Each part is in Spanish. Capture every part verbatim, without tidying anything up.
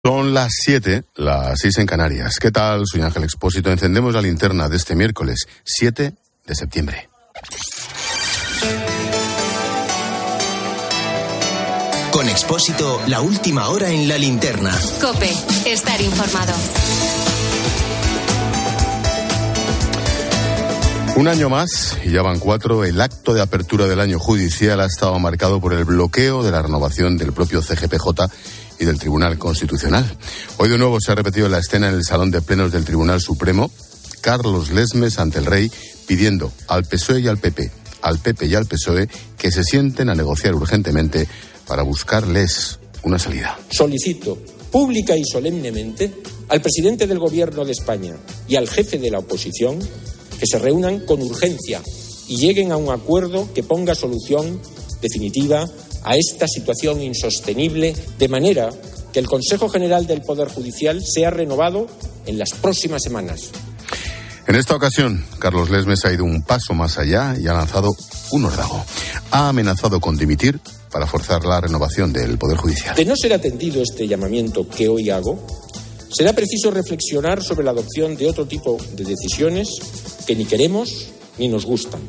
Son las siete, las seis en Canarias. ¿Qué tal? Soy Ángel Expósito. Encendemos la linterna de este miércoles, siete de septiembre. Con Expósito, la última hora en la linterna. COPE, estar informado. Un año más, y ya van cuatro, el acto de apertura del año judicial ha estado marcado por el bloqueo de la renovación del propio C G P J y del Tribunal Constitucional. Hoy de nuevo se ha repetido la escena en el Salón de Plenos del Tribunal Supremo. Carlos Lesmes ante el rey pidiendo al P S O E y al P P, al P P y al P S O E que se sienten a negociar urgentemente para buscarles una salida. Solicito pública y solemnemente al presidente del Gobierno de España y al jefe de la oposición que se reúnan con urgencia y lleguen a un acuerdo que ponga solución definitiva a esta situación insostenible, de manera que el Consejo General del Poder Judicial sea renovado en las próximas semanas. En esta ocasión, Carlos Lesmes ha ido un paso más allá y ha lanzado un órdago. Ha amenazado con dimitir para forzar la renovación del Poder Judicial. De no ser atendido este llamamiento que hoy hago, será preciso reflexionar sobre la adopción de otro tipo de decisiones que ni queremos ni nos gustan.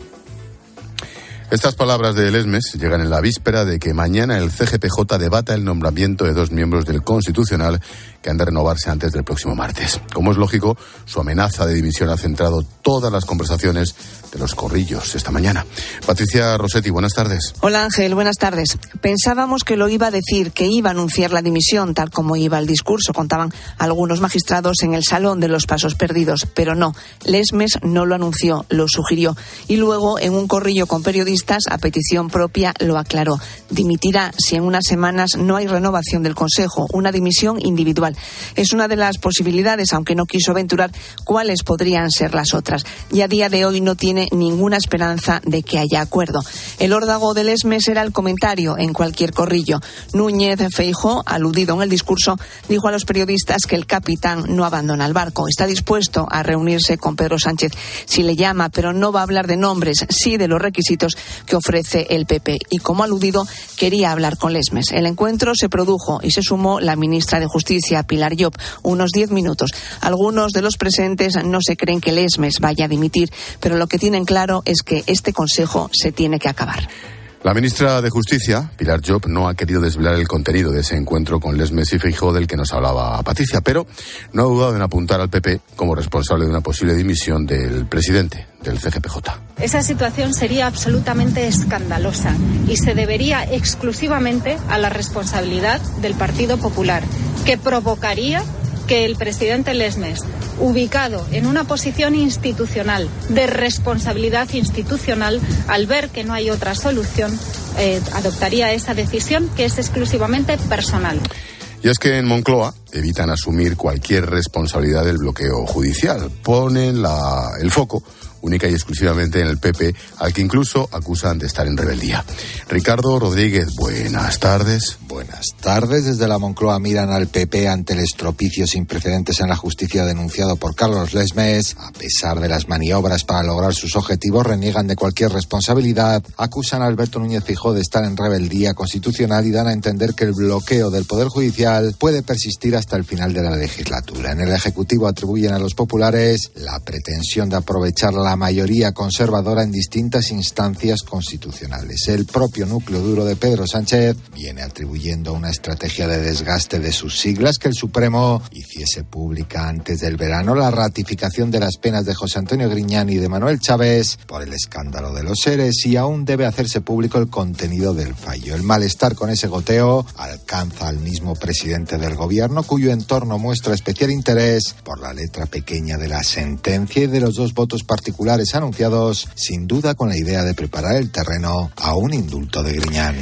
Estas palabras de Lesmes llegan en la víspera de que mañana el C G P J debata el nombramiento de dos miembros del Constitucional que han de renovarse antes del próximo martes. Como es lógico, su amenaza de dimisión ha centrado todas las conversaciones de los corrillos esta mañana. Patricia Rossetti, buenas tardes. Hola Ángel, buenas tardes. Pensábamos que lo iba a decir, que iba a anunciar la dimisión, tal como iba el discurso, contaban algunos magistrados en el Salón de los Pasos Perdidos, pero no, Lesmes no lo anunció, lo sugirió, y luego en un corrillo con periodistas, a petición propia, lo aclaró. Dimitirá si en unas semanas no hay renovación del Consejo, una dimisión individual. Es una de las posibilidades, aunque no quiso aventurar cuáles podrían ser las otras. Y a día de hoy no tiene ninguna esperanza de que haya acuerdo. El órdago de Lesmes era el comentario en cualquier corrillo. Núñez Feijóo, aludido en el discurso, dijo a los periodistas que el capitán no abandona el barco. Está dispuesto a reunirse con Pedro Sánchez si le llama, pero no va a hablar de nombres, sí de los requisitos que ofrece el P P. Y como aludido, quería hablar con Lesmes. El encuentro se produjo y se sumó la ministra de Justicia, Pilar Llop, unos diez minutos. Algunos de los presentes no se creen que Lesmes vaya a dimitir, pero lo que tienen claro es que este Consejo se tiene que acabar. La ministra de Justicia, Pilar Llop, no ha querido desvelar el contenido de ese encuentro con Lesmes y Feijóo del que nos hablaba Patricia, pero no ha dudado en apuntar al P P como responsable de una posible dimisión del presidente del C G P J. Esa situación sería absolutamente escandalosa y se debería exclusivamente a la responsabilidad del Partido Popular, que provocaría que el presidente Lesmes, ubicado en una posición institucional de responsabilidad institucional, al ver que no hay otra solución, eh, adoptaría esa decisión que es exclusivamente personal. Y es que en Moncloa evitan asumir cualquier responsabilidad del bloqueo judicial. Ponen la, el foco única y exclusivamente en el P P, al que incluso acusan de estar en rebeldía. Ricardo Rodríguez, buenas tardes. Buenas tardes. Desde la Moncloa miran al P P ante el estropicio sin precedentes en la justicia denunciado por Carlos Lesmes. A pesar de las maniobras para lograr sus objetivos, reniegan de cualquier responsabilidad, acusan a Alberto Núñez Feijóo de estar en rebeldía constitucional y dan a entender que el bloqueo del Poder Judicial puede persistir hasta el final de la legislatura. En el Ejecutivo atribuyen a los populares la pretensión de aprovechar la mayoría conservadora en distintas instancias constitucionales. El propio núcleo duro de Pedro Sánchez viene atribuyendo una estrategia de desgaste de sus siglas, que el Supremo hiciese pública antes del verano la ratificación de las penas de José Antonio Griñán y de Manuel Chávez por el escándalo de los ERES, y aún debe hacerse público el contenido del fallo. El malestar con ese goteo alcanza al mismo presidente del gobierno, cuyo entorno muestra especial interés por la letra pequeña de la sentencia y de los dos votos particulares anunciados, sin duda con la idea de preparar el terreno a un indulto de Griñán.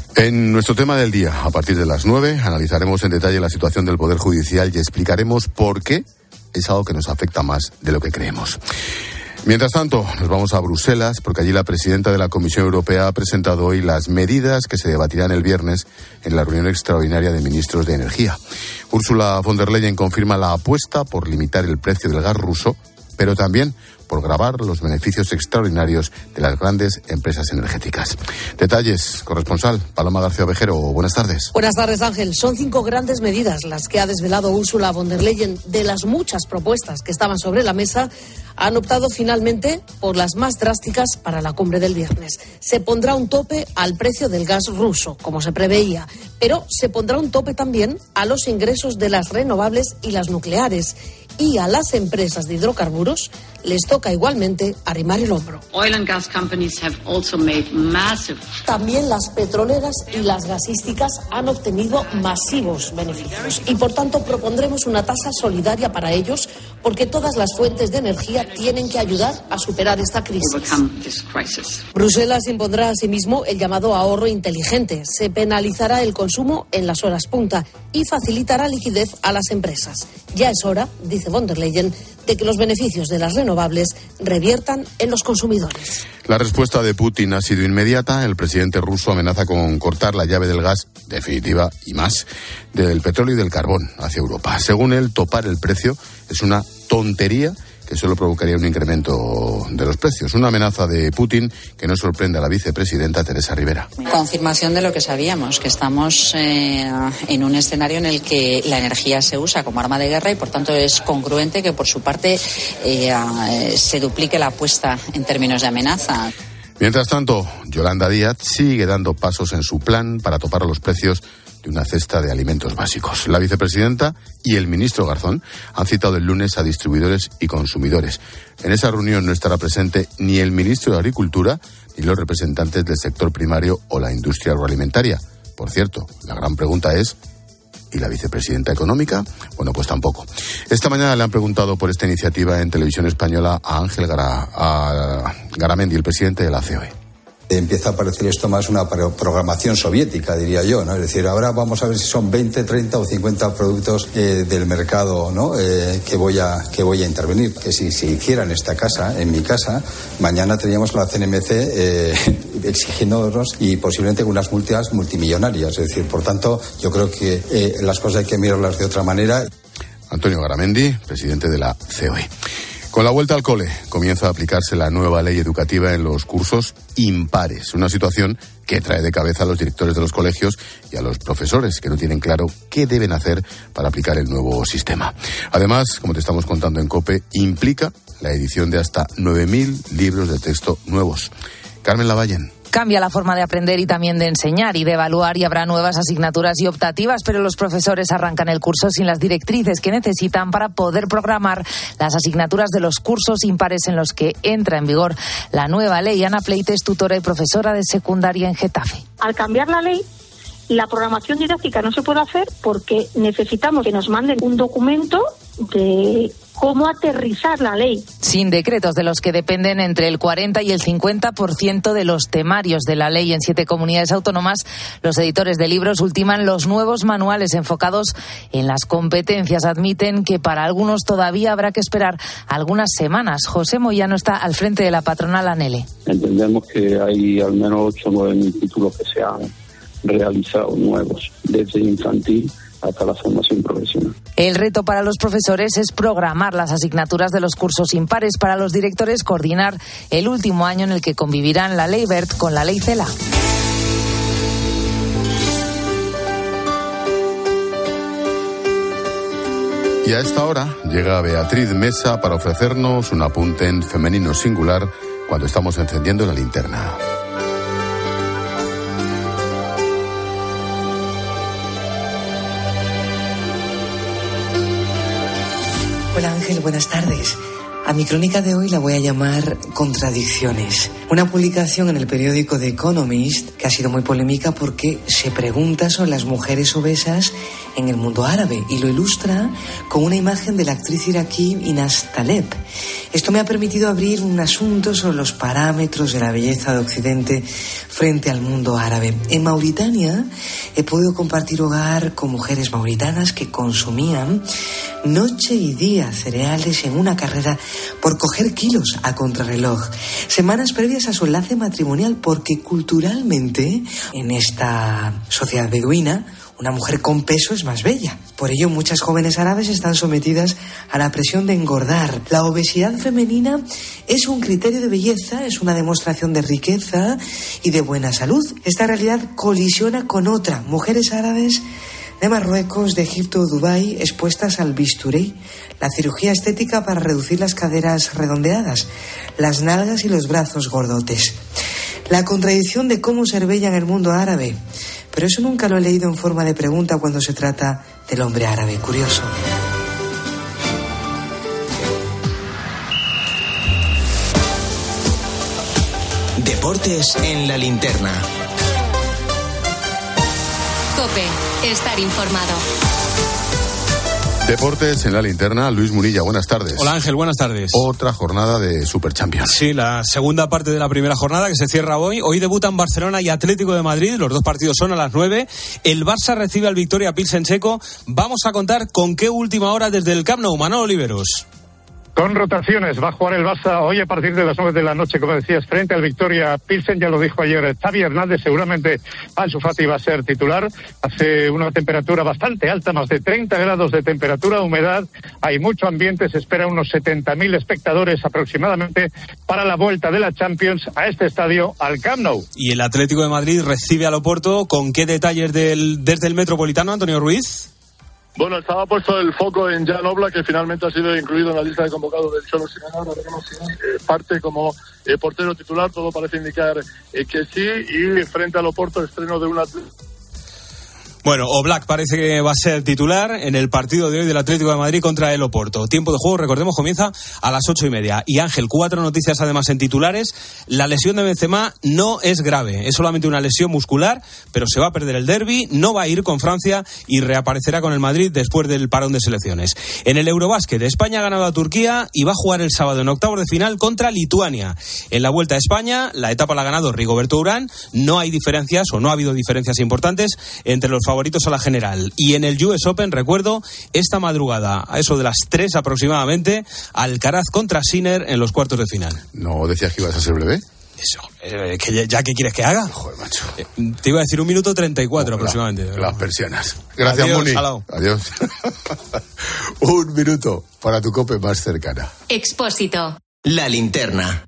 En nuestro tema del día, a partir de las nueve, analizaremos en detalle la situación del Poder Judicial y explicaremos por qué es algo que nos afecta más de lo que creemos. Mientras tanto, nos vamos a Bruselas, porque allí la presidenta de la Comisión Europea ha presentado hoy las medidas que se debatirán el viernes en la reunión extraordinaria de ministros de Energía. Ursula von der Leyen confirma la apuesta por limitar el precio del gas ruso, pero también por por gravar los beneficios extraordinarios de las grandes empresas energéticas. Detalles, corresponsal Paloma García Ovejero, buenas tardes. Buenas tardes, Ángel. Son cinco grandes medidas las que ha desvelado Ursula von der Leyen. De las muchas propuestas que estaban sobre la mesa, han optado finalmente por las más drásticas para la cumbre del viernes. Se pondrá un tope al precio del gas ruso, como se preveía, pero se pondrá un tope también a los ingresos de las renovables y las nucleares. Y a las empresas de hidrocarburos les toca igualmente arrimar el hombro. Oil and gas companies have also made massive... También las petroleras y las gasísticas han obtenido masivos beneficios y, por tanto, propondremos una tasa solidaria para ellos, porque todas las fuentes de energía tienen que ayudar a superar esta crisis. Bruselas impondrá asimismo el llamado ahorro inteligente. Se penalizará el consumo en las horas punta y facilitará liquidez a las empresas. Ya es hora, dice von der Leyen, de que los beneficios de las renovables reviertan en los consumidores. La respuesta de Putin ha sido inmediata. El presidente ruso amenaza con cortar la llave del gas definitiva y más del petróleo y del carbón hacia Europa. Según él, topar el precio es una tontería que solo provocaría un incremento de los precios. Una amenaza de Putin que no sorprende a la vicepresidenta Teresa Rivera. Confirmación de lo que sabíamos, que estamos eh, en un escenario en el que la energía se usa como arma de guerra y por tanto es congruente que por su parte eh, se duplique la apuesta en términos de amenaza. Mientras tanto, Yolanda Díaz sigue dando pasos en su plan para topar los precios de una cesta de alimentos básicos. La vicepresidenta y el ministro Garzón han citado el lunes a distribuidores y consumidores. En esa reunión no estará presente ni el ministro de Agricultura ni los representantes del sector primario o la industria agroalimentaria. Por cierto, la gran pregunta es, ¿y la vicepresidenta económica? Bueno, pues tampoco. Esta mañana le han preguntado por esta iniciativa en Televisión Española a Ángel Gara, a Garamendi, el presidente de la C O E. Empieza a parecer esto más una programación soviética, diría yo, ¿no? Es decir, ahora vamos a ver si son veinte, treinta o cincuenta productos eh, del mercado, ¿no? Eh, que voy a que voy a intervenir. Que si se hiciera en esta casa, en mi casa, mañana teníamos la C N M C eh, exigiéndonos y posiblemente unas multas multimillonarias. Es decir, por tanto, yo creo que eh, las cosas hay que mirarlas de otra manera. Antonio Garamendi, presidente de la C O E. Con la vuelta al cole comienza a aplicarse la nueva ley educativa en los cursos impares, una situación que trae de cabeza a los directores de los colegios y a los profesores que no tienen claro qué deben hacer para aplicar el nuevo sistema. Además, como te estamos contando en COPE, implica la edición de hasta nueve mil libros de texto nuevos. Carmen Lavallen. Cambia la forma de aprender y también de enseñar y de evaluar y habrá nuevas asignaturas y optativas, pero los profesores arrancan el curso sin las directrices que necesitan para poder programar las asignaturas de los cursos impares en los que entra en vigor la nueva ley. Ana Pleite es tutora y profesora de secundaria en Getafe. Al cambiar la ley, la programación didáctica no se puede hacer porque necesitamos que nos manden un documento de cómo aterrizar la ley. Sin decretos de los que dependen entre el cuarenta y el cincuenta por ciento de los temarios de la ley en siete comunidades autónomas, los editores de libros ultiman los nuevos manuales enfocados en las competencias. Admiten que para algunos todavía habrá que esperar algunas semanas. José Moyano está al frente de la patronal ANELE. Entendemos que hay al menos ocho o nueve mil títulos que se han realizado nuevos, desde infantil hasta la formación profesional. El reto para los profesores es programar las asignaturas de los cursos impares. Para los directores, coordinar el último año en el que convivirán la ley BERT con la ley CELA. Y a esta hora llega Beatriz Mesa para ofrecernos un apunte en femenino singular cuando estamos encendiendo la linterna. Hola Ángel, buenas tardes. A mi crónica de hoy la voy a llamar Contradicciones. Una publicación en el periódico The Economist que ha sido muy polémica porque se pregunta sobre las mujeres obesas en el mundo árabe y lo ilustra con una imagen de la actriz iraquí Inaz Taleb. Esto me ha permitido abrir un asunto sobre los parámetros de la belleza de Occidente frente al mundo árabe. En Mauritania he podido compartir hogar con mujeres mauritanas que consumían noche y día cereales en una carrera por coger kilos a contrarreloj, semanas previas a su enlace matrimonial, porque culturalmente en esta sociedad beduina una mujer con peso es más bella. Por ello, muchas jóvenes árabes están sometidas a la presión de engordar. La obesidad femenina es un criterio de belleza, es una demostración de riqueza y de buena salud. Esta realidad colisiona con otra. Mujeres árabes de Marruecos, de Egipto o Dubái expuestas al bisturí, la cirugía estética para reducir las caderas redondeadas, las nalgas y los brazos gordotes. La contradicción de cómo ser bella en el mundo árabe. Pero eso nunca lo he leído en forma de pregunta cuando se trata del hombre árabe. Curioso. Deportes en la linterna. COPE, estar informado. Deportes en la linterna, Luis Munilla, buenas tardes. Hola Ángel, buenas tardes. Otra jornada de Super Champions. Sí, la segunda parte de la primera jornada que se cierra hoy. Hoy debutan Barcelona y Atlético de Madrid, los dos partidos son a las nueve. El Barça recibe al Victoria Pilsen checo. Vamos a contar con qué última hora desde el Camp Nou, Manolo Oliveros. Con rotaciones, va a jugar el Barça hoy a partir de las nueve de la noche, como decías, frente al Victoria Pilsen. Ya lo dijo ayer Xavi Hernández, seguramente Ansu Fati va a ser titular. Hace una temperatura bastante alta, más de treinta grados de temperatura, humedad, hay mucho ambiente, se espera unos setenta mil espectadores aproximadamente para la vuelta de la Champions a este estadio, al Camp Nou. Y el Atlético de Madrid recibe al Oporto. ¿Con qué detalles del, desde el Metropolitano, Antonio Ruiz? Bueno, estaba puesto el foco en Jan Oblak, que finalmente ha sido incluido en la lista de convocados del Cholo Simeone. Ahora veremos si eh, parte como eh, portero titular, todo parece indicar eh, que sí, y frente al Oporto, estreno de una... Bueno, Oblak parece que va a ser titular en el partido de hoy del Atlético de Madrid contra el Oporto. Tiempo de juego, recordemos, comienza a las ocho y media. Y Ángel, cuatro noticias además en titulares. La lesión de Benzema no es grave, es solamente una lesión muscular, pero se va a perder el derbi, no va a ir con Francia y reaparecerá con el Madrid después del parón de selecciones. En el Eurobásquet, España ha ganado a Turquía y va a jugar el sábado en octavos de final contra Lituania. En la Vuelta a España, la etapa la ha ganado Rigoberto Urán. No hay diferencias, o no ha habido diferencias importantes entre los favoritos a la general. Y en el U S Open, recuerdo, esta madrugada, a eso de las tres aproximadamente, Alcaraz contra Sinner en los cuartos de final. ¿No decías que ibas a ser breve? Eso, eh, que ya, ya, ¿qué quieres que haga? Joder, macho. Eh, te iba a decir un minuto treinta y cuatro oh, aproximadamente. La, las persianas. Gracias, Adiós, Muni. Salao. Adiós. Un minuto para tu COPE más cercana. Expósito. La linterna.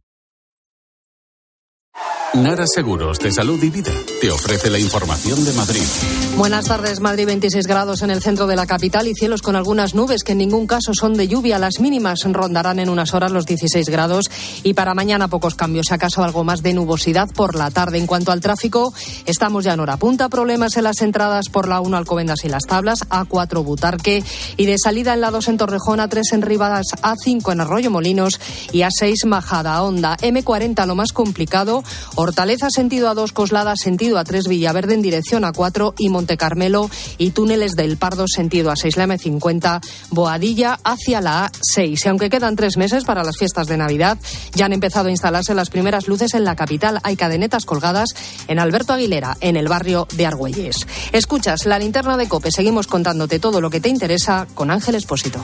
Nara Seguros de Salud y Vida te ofrece la información de Madrid. Buenas tardes. Madrid, veintiséis grados en el centro de la capital y cielos con algunas nubes que en ningún caso son de lluvia. Las mínimas rondarán en unas horas los dieciséis grados y para mañana pocos cambios, acaso algo más de nubosidad por la tarde. En cuanto al tráfico, estamos ya en hora punta. Problemas en las entradas por la uno Alcobendas y Las Tablas, A cuatro Butarque y de salida en la dos en Torrejón, A tres en Ribadas, A cinco en Arroyo Molinos y A seis Majada Honda. eme cuarenta lo más complicado. Hortaleza sentido A dos, Coslada sentido A tres, Villaverde en dirección A cuatro y Montecarmelo y túneles del Pardo sentido A seis, la eme cincuenta, Boadilla hacia la A seis. Y aunque quedan tres meses para las fiestas de Navidad, ya han empezado a instalarse las primeras luces en la capital. Hay cadenetas colgadas en Alberto Aguilera, en el barrio de Argüelles. Escuchas la linterna de COPE. Seguimos contándote todo lo que te interesa con Ángel Expósito.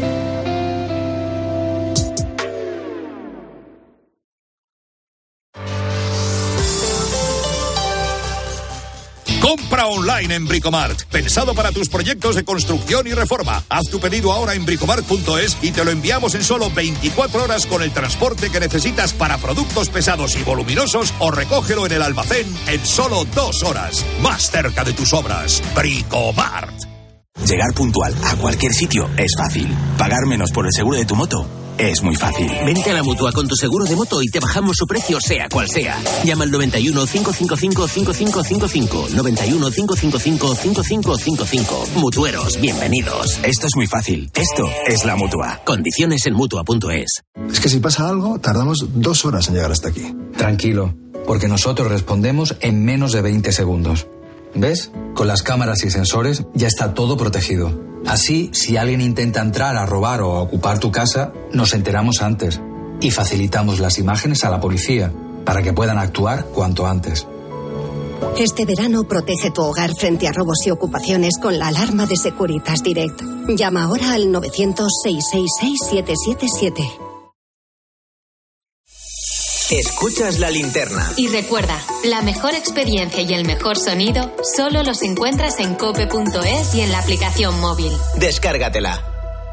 Compra online en Bricomart, pensado para tus proyectos de construcción y reforma. Haz tu pedido ahora en bricomart punto es y te lo enviamos en solo veinticuatro horas con el transporte que necesitas para productos pesados y voluminosos, o recógelo en el almacén en solo dos horas. Más cerca de tus obras. Bricomart. Llegar puntual a cualquier sitio es fácil. Pagar menos por el seguro de tu moto es muy fácil. Vente a la Mutua con tu seguro de moto y te bajamos su precio sea cual sea. Llama al noventa y uno, cinco cinco cinco, cinco cinco cinco cinco. noventa y uno, cinco cinco cinco, cinco cinco cinco cinco. Mutueros, bienvenidos. Esto es muy fácil. Esto es la Mutua. Condiciones en Mutua punto es. Es que si pasa algo, tardamos dos horas en llegar hasta aquí. Tranquilo, porque nosotros respondemos en menos de veinte segundos. ¿Ves? Con las cámaras y sensores ya está todo protegido. Así, si alguien intenta entrar a robar o a ocupar tu casa, nos enteramos antes y facilitamos las imágenes a la policía para que puedan actuar cuanto antes. Este verano protege tu hogar frente a robos y ocupaciones con la alarma de Securitas Direct. Llama ahora al novecientos, seiscientos sesenta y seis, siete siete siete. Escuchas La Linterna. Y recuerda, la mejor experiencia y el mejor sonido solo los encuentras en cope punto es y en la aplicación móvil. Descárgatela.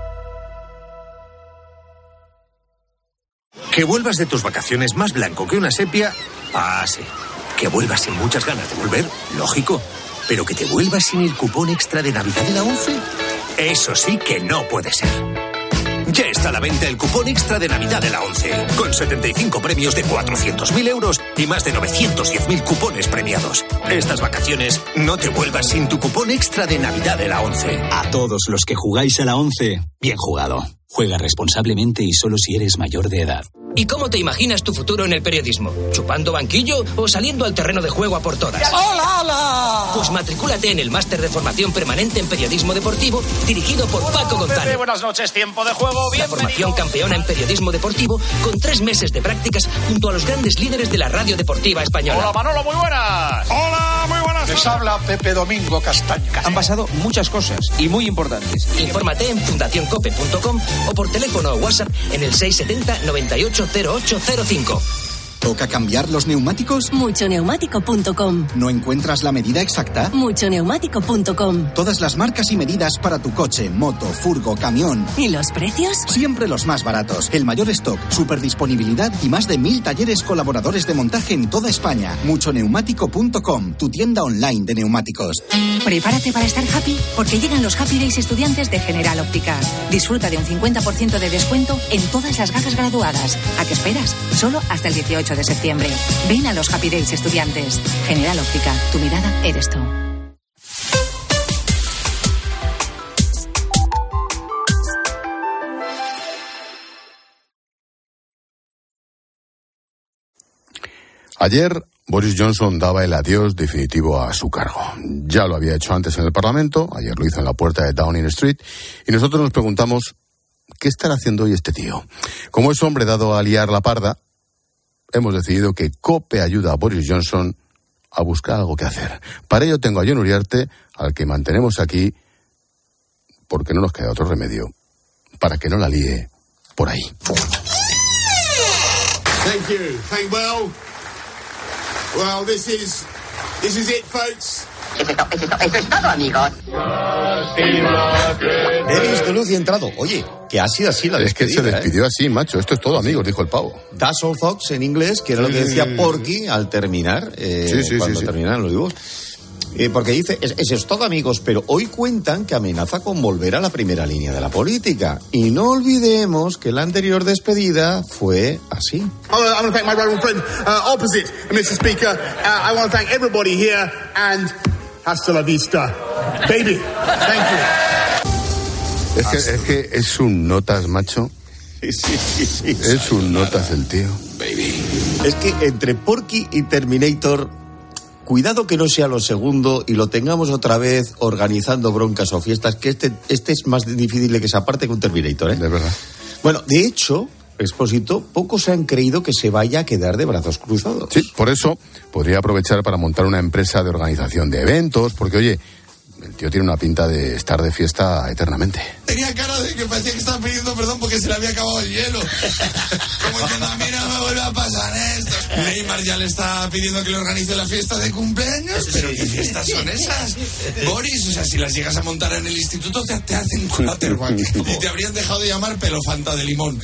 Que vuelvas de tus vacaciones más blanco que una sepia, ah, sí. Que vuelvas sin muchas ganas de volver, lógico. Pero que te vuelvas sin el cupón extra de Navidad de la ONCE, eso sí que no puede ser. Ya está a la venta el cupón extra de Navidad de la ONCE, con setenta y cinco premios de cuatrocientos mil euros y más de novecientos diez mil cupones premiados. Estas vacaciones no te vuelvas sin tu cupón extra de Navidad de la ONCE. A todos los que jugáis a la ONCE, bien jugado. Juega responsablemente y solo si eres mayor de edad. ¿Y cómo te imaginas tu futuro en el periodismo? ¿Chupando banquillo o saliendo al terreno de juego a por todas? ¡Hola, hola! Pues matricúlate en el Máster de Formación Permanente en Periodismo Deportivo, dirigido por Paco González. Buenas noches, tiempo de juego, bienvenido. La formación campeona en periodismo deportivo, con tres meses de prácticas junto a los grandes líderes de la radio deportiva española. Hola, Manolo, muy buenas. Hola, muy buenas. Les habla Pepe Domingo Castaño. Han pasado muchas cosas y muy importantes. Infórmate en fundación cope punto com o por teléfono o WhatsApp en el seis siete cero, noventa y ocho cero ocho cero cinco. ¿Toca cambiar los neumáticos? mucho neumático punto com. ¿No encuentras la medida exacta? mucho neumático punto com. Todas las marcas y medidas para tu coche, moto, furgo, camión. ¿Y los precios? Siempre los más baratos. El mayor stock, superdisponibilidad y más de mil talleres colaboradores de montaje en toda España. mucho neumático punto com, tu tienda online de neumáticos. Prepárate para estar happy, porque llegan los Happy Days estudiantes de General Óptica. Disfruta de un cincuenta por ciento de descuento en todas las gafas graduadas. ¿A qué esperas? Solo hasta el dieciocho de septiembre. Ven a los Happy Days estudiantes. General Óptica, tu mirada eres tú. Ayer Boris Johnson daba el adiós definitivo a su cargo. Ya lo había hecho antes en el Parlamento, ayer lo hizo en la puerta de Downing Street, y nosotros nos preguntamos, ¿qué estará haciendo hoy este tío? Como es hombre dado a liar la parda, hemos decidido que COPE ayuda a Boris Johnson a buscar algo que hacer. Para ello tengo a Jon Uriarte, al que mantenemos aquí, porque no nos queda otro remedio, para que no la líe por ahí. Thank you. Thank well. Well, this is this is it, folks. Eso es, eso, es, eso es todo, amigos. He visto luz y he entrado. Oye, que ha sido así la despedida. Es que se despidió ¿eh? así, macho. Esto es todo, amigos, dijo el pavo. That's all, folks, en inglés, que era lo que decía Porky al terminar, eh, sí, sí, cuando sí, sí. terminaron los dibujos. Eh, porque dice, es, eso es todo, amigos, pero hoy cuentan que amenaza con volver a la primera línea de la política. Y no olvidemos que la anterior despedida fue así. I want to thank my right friend uh, opposite, mister Speaker. Uh, I want to thank everybody here and hasta la vista, baby. Thank you. Es que, es que es un notas, macho. Sí, sí, sí, sí. Es un notas el tío. Baby. Es que entre Porky y Terminator, cuidado que no sea lo segundo y lo tengamos otra vez organizando broncas o fiestas, que este, este es más difícil de que se aparte que un Terminator, ¿eh? De verdad. Bueno, de hecho, Expósito, pocos se han creído que se vaya a quedar de brazos cruzados. Sí, por eso podría aprovechar para montar una empresa de organización de eventos, porque, oye, el tío tiene una pinta de estar de fiesta eternamente. Tenía cara de que parecía que estaba pidiendo perdón porque se le había acabado el hielo. Como diciendo, a mí no me vuelve a pasar esto. Neymar ya le está pidiendo que le organice la fiesta de cumpleaños. ¿Pero qué fiestas son esas? Boris, o sea, si las llegas a montar en el instituto te, te hacen quarterback. Y te habrían dejado de llamar pelofanta de limón.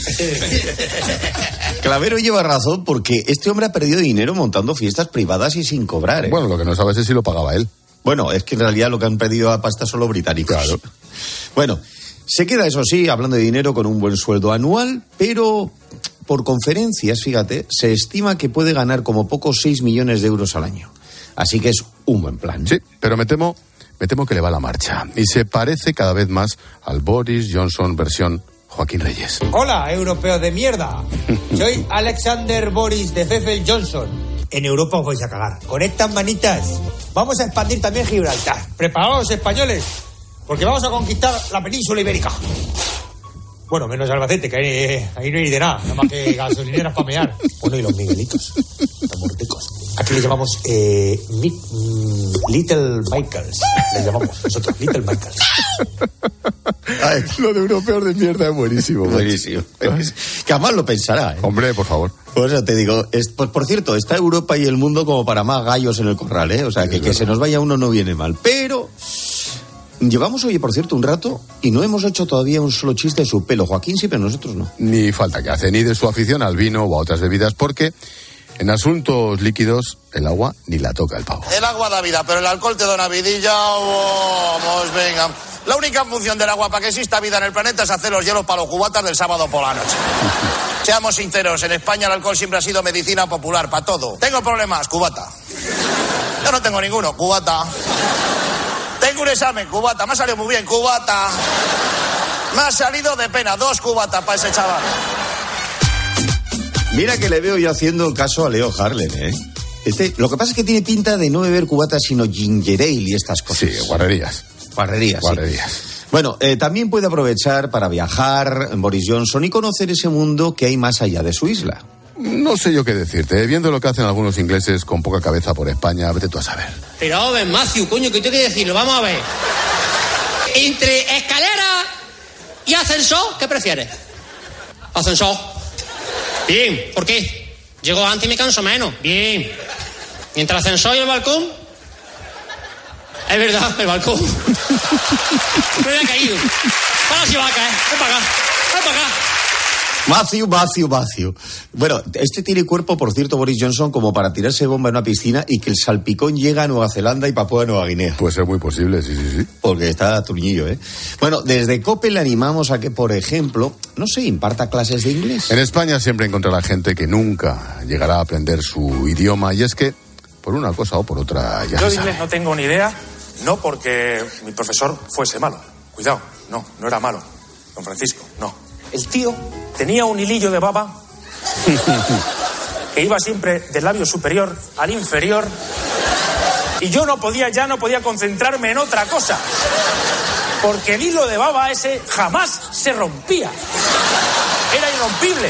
Clavero lleva razón porque este hombre ha perdido dinero montando fiestas privadas y sin cobrar, ¿eh? Bueno, lo que no sabes es si lo pagaba él. Bueno, es que en realidad lo que han pedido a pasta son los británicos. Claro. Bueno, se queda, eso sí, hablando de dinero, con un buen sueldo anual, pero por conferencias, fíjate, se estima que puede ganar como poco seis millones de euros al año. Así que es un buen plan. Sí, pero me temo, me temo que le va la marcha. Y se parece cada vez más al Boris Johnson versión Joaquín Reyes. Hola, europeo de mierda. Soy Alexander Boris de Pfeffel Johnson. En Europa os vais a cagar. Conectan manitas. Vamos a expandir también Gibraltar. Preparaos, españoles, porque vamos a conquistar la península ibérica. Bueno, menos Albacete, que ahí, ahí no hay de nada, nada más que gasolineras para mear. Bueno, y los Miguelitos, tan morticos. Aquí le llamamos eh, mi, mm, Little Michaels. Le llamamos nosotros Little Michaels. Ay, lo de europeos de mierda es buenísimo. Buenísimo. Que además lo pensará, ¿eh? Hombre, por favor. Por eso te digo, es, pues por cierto, está Europa y el mundo como para más gallos en el corral, ¿eh? O sea, que, que se nos vaya uno no viene mal. Pero llevamos, oye, por cierto, un rato y no hemos hecho todavía un solo chiste de su pelo. Joaquín sí, pero nosotros no. Ni falta que hace, ni de su afición al vino o a otras bebidas, porque en asuntos líquidos el agua ni la toca el pavo. El agua da vida, pero el alcohol te da una vidilla. Vamos, venga. La única función del agua para que exista vida en el planeta es hacer los hielos para los cubatas del sábado por la noche. Seamos sinceros, en España el alcohol siempre ha sido medicina popular para todo. Tengo problemas, cubata. Yo no tengo ninguno, cubata. Tengo un examen, cubata. Me ha salido muy bien, cubata. Me ha salido de pena, dos cubatas para ese chaval. Mira que le veo yo haciendo caso a Leo Harlem, ¿eh? Este, lo que pasa es que tiene pinta de no beber cubatas, sino ginger ale y estas cosas. Sí, guarrerías. Guarrerías, Guarrerías. Sí. Bueno, eh, también puede aprovechar para viajar Boris Johnson y conocer ese mundo que hay más allá de su isla. No sé yo qué decirte, ¿eh? Viendo lo que hacen algunos ingleses con poca cabeza por España, vete tú a saber. Pero a ver, Matthew, coño, que tengo que decirlo, vamos a ver. Entre escalera y ascensor, ¿qué prefieres? Ascensor. Bien, ¿por qué? Llego antes y me canso menos. Bien. Mientras el ascensor y el balcón. Es verdad, el balcón. Me había caído. Ahora sí va a caer. Ven para acá. Ven para acá. Matthew, Matthew, Matthew. Bueno, este tiene cuerpo, por cierto, Boris Johnson, como para tirarse bomba en una piscina y que el salpicón llega a Nueva Zelanda y Papúa Nueva Guinea. Puede ser muy posible, sí, sí, sí. Porque está turñillo, ¿eh? Bueno, desde COPE le animamos a que, por ejemplo, no sé, imparta clases de inglés. En España siempre encontrará gente que nunca llegará a aprender su idioma y es que, por una cosa o por otra, ya Yo se de inglés sabe. no tengo ni idea, no porque mi profesor fuese malo. Cuidado, no, no era malo. Don Francisco, no. El tío tenía un hilillo de baba que iba siempre del labio superior al inferior y yo no podía, ya no podía concentrarme en otra cosa porque el hilo de baba ese jamás se rompía. Era irrompible.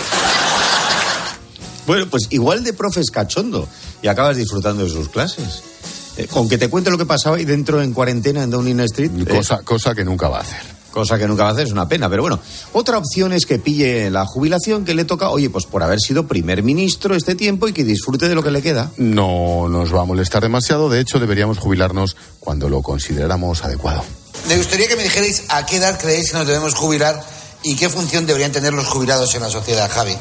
Bueno, pues igual de profes cachondo y acabas disfrutando de sus clases. Eh, con que te cuente lo que pasaba ahí dentro en cuarentena en Downing Street. Cosa, eh, cosa que nunca va a hacer. Cosa que nunca va a hacer, es una pena. Pero bueno, otra opción es que pille la jubilación que le toca, oye, pues por haber sido primer ministro este tiempo y que disfrute de lo que le queda. No nos va a molestar demasiado. De hecho, deberíamos jubilarnos cuando lo consideráramos adecuado. Me gustaría que me dijerais a qué edad creéis que nos debemos jubilar y qué función deberían tener los jubilados en la sociedad, Javi.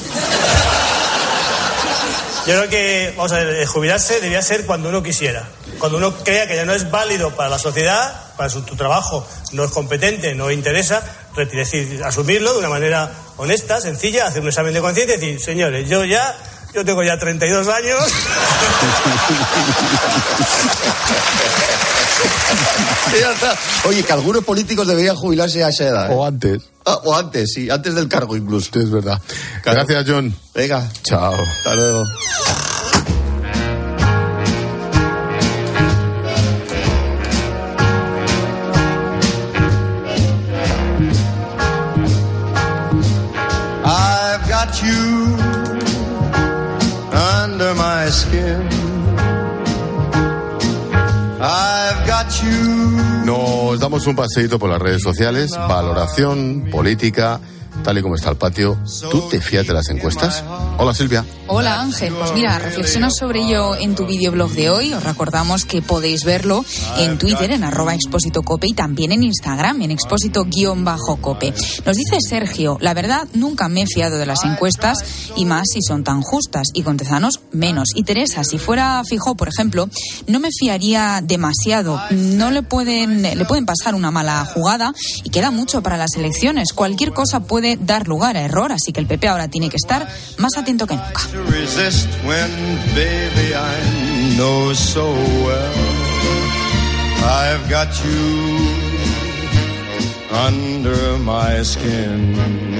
Yo creo que, vamos a ver, jubilarse debía ser cuando uno quisiera. Cuando uno crea que ya no es válido para la sociedad, para su, tu trabajo no es competente, no interesa, es decir, asumirlo de una manera honesta, sencilla, hacer un examen de conciencia y decir, señores, yo ya, yo tengo ya treinta y dos años. Ya está. Oye, que algunos políticos deberían jubilarse a esa edad, ¿eh? O antes. Ah, o antes, sí, antes del cargo incluso. Es verdad. Claro. Gracias, John. Venga. Chao. Hasta luego. I've got you under my skin. I've got you. Nos damos un paseíto por las redes sociales, valoración, política, tal y como está el patio. ¿Tú te fías de las encuestas? Hola, Silvia. Hola, Ángel. Pues mira, reflexiona sobre ello en tu videoblog de hoy. Os recordamos que podéis verlo en Twitter, en arroba expósito-cope, y también en Instagram, en expósito-cope. Nos dice Sergio, la verdad, nunca me he fiado de las encuestas, y más si son tan justas, y con Tezanos, menos. Y Teresa, si fuera Feijóo, por ejemplo, no me fiaría demasiado. No le pueden, le pueden pasar una mala jugada, y queda mucho para las elecciones. Cualquier cosa puede dar lugar a error, así que el P P ahora tiene que estar más atento que nunca. Resist when, baby, I know so well I've got you under my skin.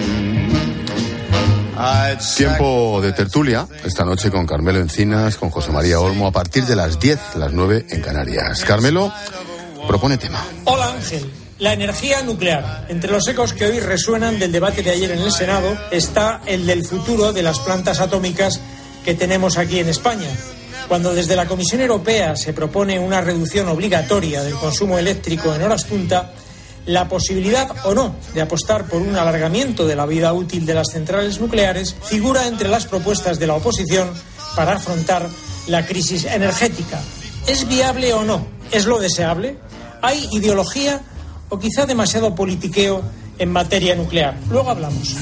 Tiempo de tertulia, esta noche con Carmelo Encinas, con José María Olmo, a partir de las diez, las nueve en Canarias. Carmelo propone tema. Hola, Ángel. La energía nuclear. Entre los ecos que hoy resuenan del debate de ayer en el Senado está el del futuro de las plantas atómicas que tenemos aquí en España. Cuando desde la Comisión Europea se propone una reducción obligatoria del consumo eléctrico en horas punta, la posibilidad o no de apostar por un alargamiento de la vida útil de las centrales nucleares figura entre las propuestas de la oposición para afrontar la crisis energética. ¿Es viable o no? ¿Es lo deseable? ¿Hay ideología o quizá demasiado politiqueo en materia nuclear? Luego hablamos.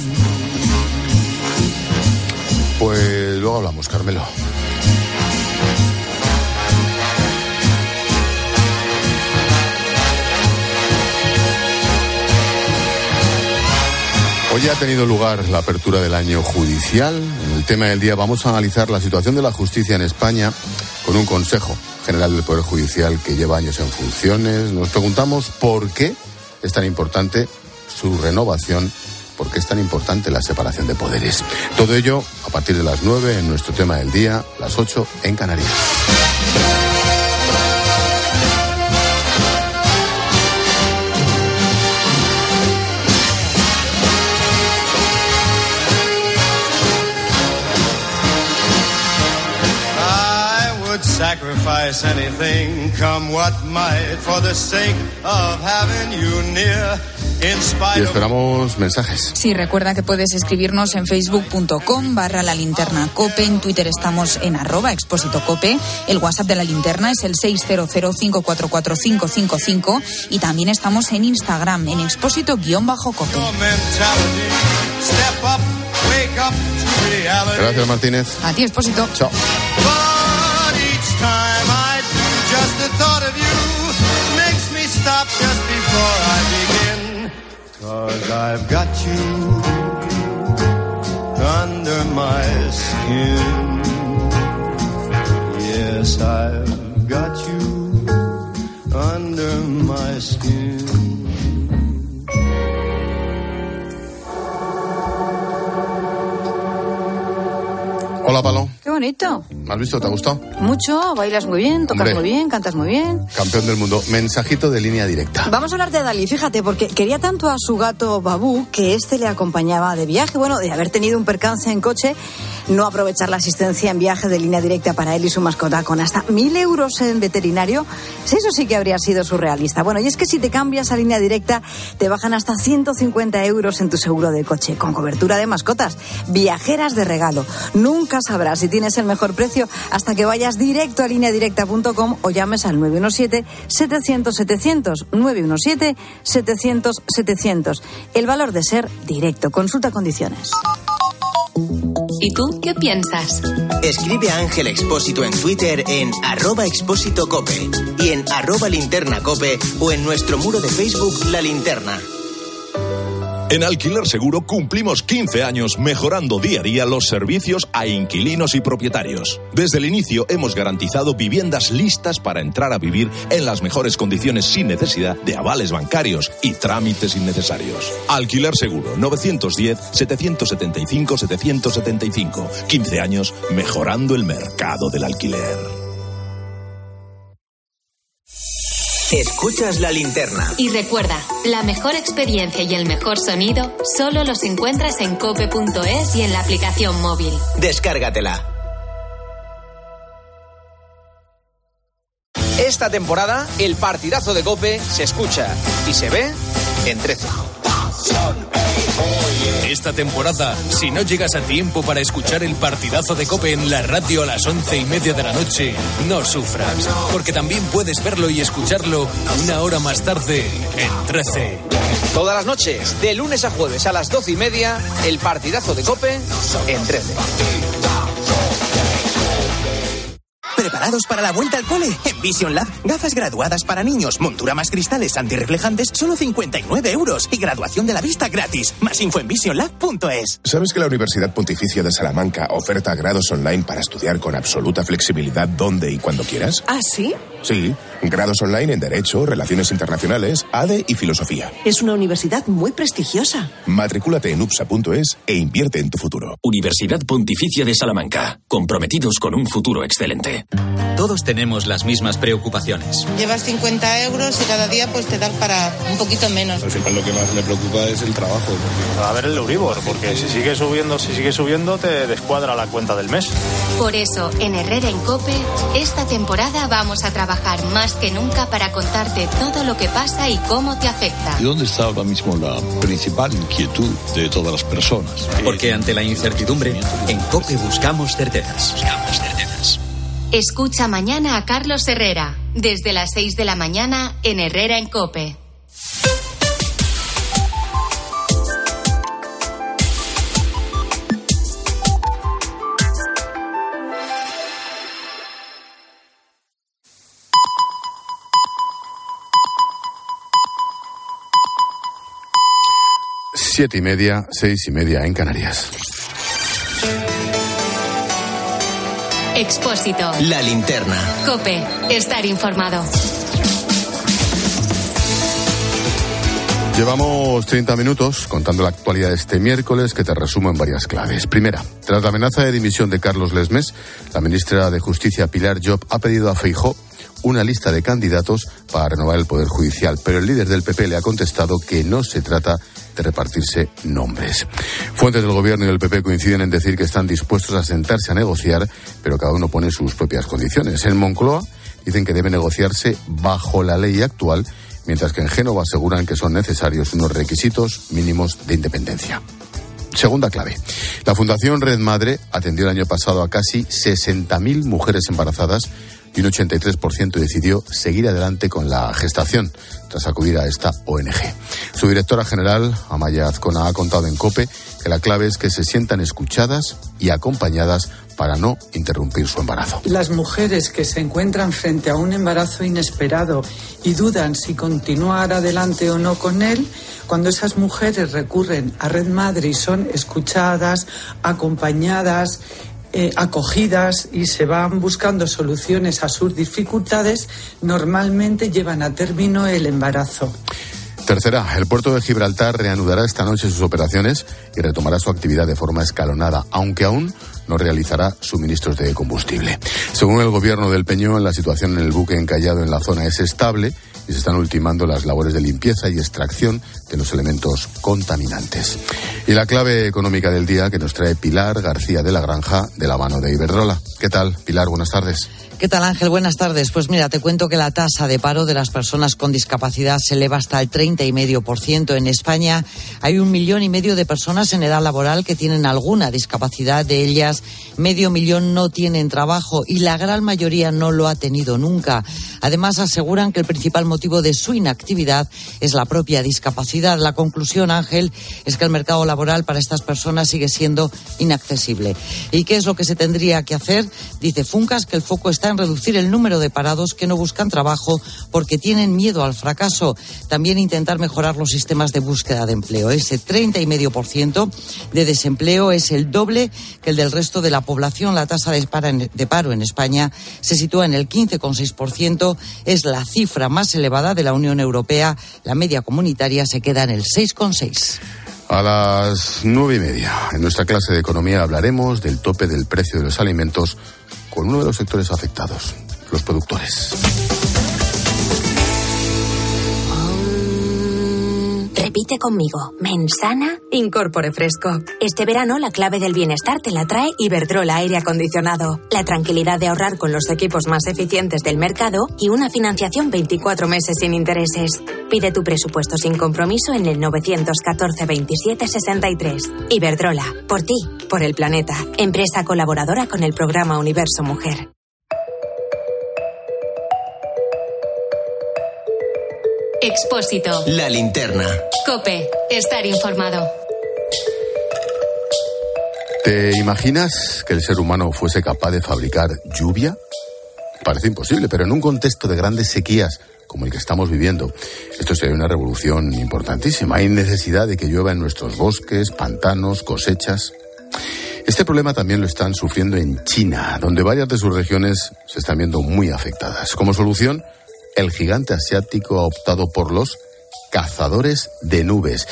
Pues luego hablamos, Carmelo. Hoy ha tenido lugar la apertura del año judicial. En el tema del día vamos a analizar la situación de la justicia en España con un Consejo General del Poder Judicial que lleva años en funciones. Nos preguntamos por qué es tan importante su renovación, por qué es tan importante la separación de poderes. Todo ello a partir de las nueve en nuestro tema del día, las ocho en Canarias. Sacrifice anything, come what might, for the sake of having you near. Y esperamos mensajes. Sí, recuerda que puedes escribirnos en facebook.com barra la linterna cope, en Twitter estamos en arroba expósito cope, el WhatsApp de la linterna es el seis cero cero, cinco cuatro cuatro, cinco cinco cinco y también estamos en Instagram en expósito-cope. Gracias, Martínez. A ti, Expósito. Chao. Time I do, just the thought of you makes me stop just before I begin. 'Cause I've got you under my skin. Yes, I've got you under my skin. Hola, Palo. Qué bonito. ¿Me has visto? ¿Te ha gustado? Mucho, bailas muy bien, tocas Hombre. muy bien, cantas muy bien. Campeón del mundo. Mensajito de línea directa. Vamos a hablar de Dalí, fíjate, porque quería tanto a su gato Babú que este le acompañaba de viaje. Bueno, de haber tenido un percance en coche, no aprovechar la asistencia en viaje de línea directa para él y su mascota con hasta mil euros en veterinario, eso sí que habría sido surrealista. Bueno, y es que si te cambias a línea directa, te bajan hasta ciento cincuenta euros en tu seguro de coche, con cobertura de mascotas, viajeras de regalo. Nunca sabrás si tienes el mejor precio hasta que vayas directo a línea directa punto com o llames al nueve uno siete, setecientos, setecientos, nueve uno siete, setecientos, setecientos. El valor de ser directo. Consulta condiciones. ¿Y tú qué piensas? Escribe a Ángel Expósito en Twitter en arroba expósito cope y en arroba linterna cope o en nuestro muro de Facebook La Linterna. En Alquiler Seguro cumplimos quince años mejorando día a día los servicios a inquilinos y propietarios. Desde el inicio hemos garantizado viviendas listas para entrar a vivir en las mejores condiciones sin necesidad de avales bancarios y trámites innecesarios. Alquiler Seguro, novecientos diez, setecientos setenta y cinco, setecientos setenta y cinco. quince años mejorando el mercado del alquiler. Escuchas La Linterna. Y recuerda, la mejor experiencia y el mejor sonido solo los encuentras en cope punto es y en la aplicación móvil. Descárgatela. Esta temporada, el partidazo de COPE se escucha y se ve en trece. Esta temporada, si no llegas a tiempo para escuchar el partidazo de COPE en la radio a las once y media de la noche, no sufras, porque también puedes verlo y escucharlo una hora más tarde en trece. Todas las noches, de lunes a jueves a las doce y media, el partidazo de COPE en trece. ¿Preparados para la vuelta al cole? En Vision Lab, gafas graduadas para niños, montura más cristales antirreflejantes, solo cincuenta y nueve euros y graduación de la vista gratis. Más info en vision lab punto es. ¿Sabes que la Universidad Pontificia de Salamanca oferta grados online para estudiar con absoluta flexibilidad donde y cuando quieras? ¿Ah, sí? Sí, grados online en Derecho, Relaciones Internacionales, A D E y Filosofía. Es una universidad muy prestigiosa. Matricúlate en U P S A punto es e invierte en tu futuro. Universidad Pontificia de Salamanca. Comprometidos con un futuro excelente. Todos tenemos las mismas preocupaciones. Llevas cincuenta euros y cada día pues te dan para un poquito menos. Al final lo que más me preocupa es el trabajo. Porque... A ver el Euribor, porque si sigue subiendo, si sigue subiendo, te descuadra la cuenta del mes. Por eso, en Herrera en COPE, esta temporada vamos a trabajar más que nunca para contarte todo lo que pasa y cómo te afecta. ¿Y dónde está ahora mismo la principal inquietud de todas las personas? Porque ante la incertidumbre, en COPE buscamos certezas. Buscamos certezas. Escucha mañana a Carlos Herrera, desde las seis de la mañana en Herrera en COPE. Siete y media, seis y media en Canarias. Expósito. La linterna. COPE. Estar informado. Llevamos treinta minutos contando la actualidad de este miércoles, que te resumo en varias claves. Primera, tras la amenaza de dimisión de Carlos Lesmes, la ministra de Justicia, Pilar Llop, ha pedido a Feijóo una lista de candidatos para renovar el Poder Judicial, pero el líder del P P le ha contestado que no se trata de repartirse nombres. Fuentes del Gobierno y del P P coinciden en decir que están dispuestos a sentarse a negociar, pero cada uno pone sus propias condiciones. En Moncloa dicen que debe negociarse bajo la ley actual, mientras que en Génova aseguran que son necesarios unos requisitos mínimos de independencia. Segunda clave. La Fundación Red Madre atendió el año pasado a casi sesenta mil mujeres embarazadas y un ochenta y tres por ciento decidió seguir adelante con la gestación tras acudir a esta O N G. Su directora general, Amaya Azcona, ha contado en COPE que la clave es que se sientan escuchadas y acompañadas para no interrumpir su embarazo. Las mujeres que se encuentran frente a un embarazo inesperado y dudan si continuar adelante o no con él, cuando esas mujeres recurren a Red Madre y son escuchadas, acompañadas, Eh, acogidas y se van buscando soluciones a sus dificultades, normalmente llevan a término el embarazo. Tercera, el puerto de Gibraltar reanudará esta noche sus operaciones y retomará su actividad de forma escalonada, aunque aún no realizará suministros de combustible. Según el Gobierno del Peñón, la situación en el buque encallado en la zona es estable y se están ultimando las labores de limpieza y extracción de los elementos contaminantes. Y la clave económica del día que nos trae Pilar García de la Granja, de la mano de Iberdrola. ¿Qué tal, Pilar? Buenas tardes. ¿Qué tal, Ángel? Buenas tardes. Pues mira, te cuento que la tasa de paro de las personas con discapacidad se eleva hasta el treinta y medio por ciento. En España hay un millón y medio de personas en edad laboral que tienen alguna discapacidad. De ellas, medio millón no tienen trabajo y la gran mayoría no lo ha tenido nunca. Además, aseguran que el principal motivo de su inactividad es la propia discapacidad. La conclusión, Ángel, es que el mercado laboral para estas personas sigue siendo inaccesible. ¿Y qué es lo que se tendría que hacer? Dice Funcas que el foco está en reducir el número de parados que no buscan trabajo porque tienen miedo al fracaso. También intentar mejorar los sistemas de búsqueda de empleo. Ese treinta y medio por ciento de desempleo es el doble que el del resto de la población. La tasa de paro en España se sitúa en el quince coma seis por ciento. Es la cifra más elevada de la Unión Europea. La media comunitaria se queda en el seis coma seis. A las nueve y media, en nuestra clase de economía, hablaremos del tope del precio de los alimentos con uno de los sectores afectados, los productores. Repite conmigo. Mensana, Incorpore Fresco. Este verano la clave del bienestar te la trae Iberdrola Aire Acondicionado. La tranquilidad de ahorrar con los equipos más eficientes del mercado y una financiación veinticuatro meses sin intereses. Pide tu presupuesto sin compromiso en el novecientos catorce veintisiete sesenta y tres. Iberdrola. Por ti, por el planeta. Empresa colaboradora con el programa Universo Mujer. Expósito. La linterna. COPE. Estar informado. ¿Te imaginas que el ser humano fuese capaz de fabricar lluvia? Parece imposible, pero en un contexto de grandes sequías como el que estamos viviendo, esto sería una revolución importantísima. Hay necesidad de que llueva en nuestros bosques, pantanos, cosechas. Este problema también lo están sufriendo en China, donde varias de sus regiones se están viendo muy afectadas. Como solución, el gigante asiático ha optado por los cazadores de nubes.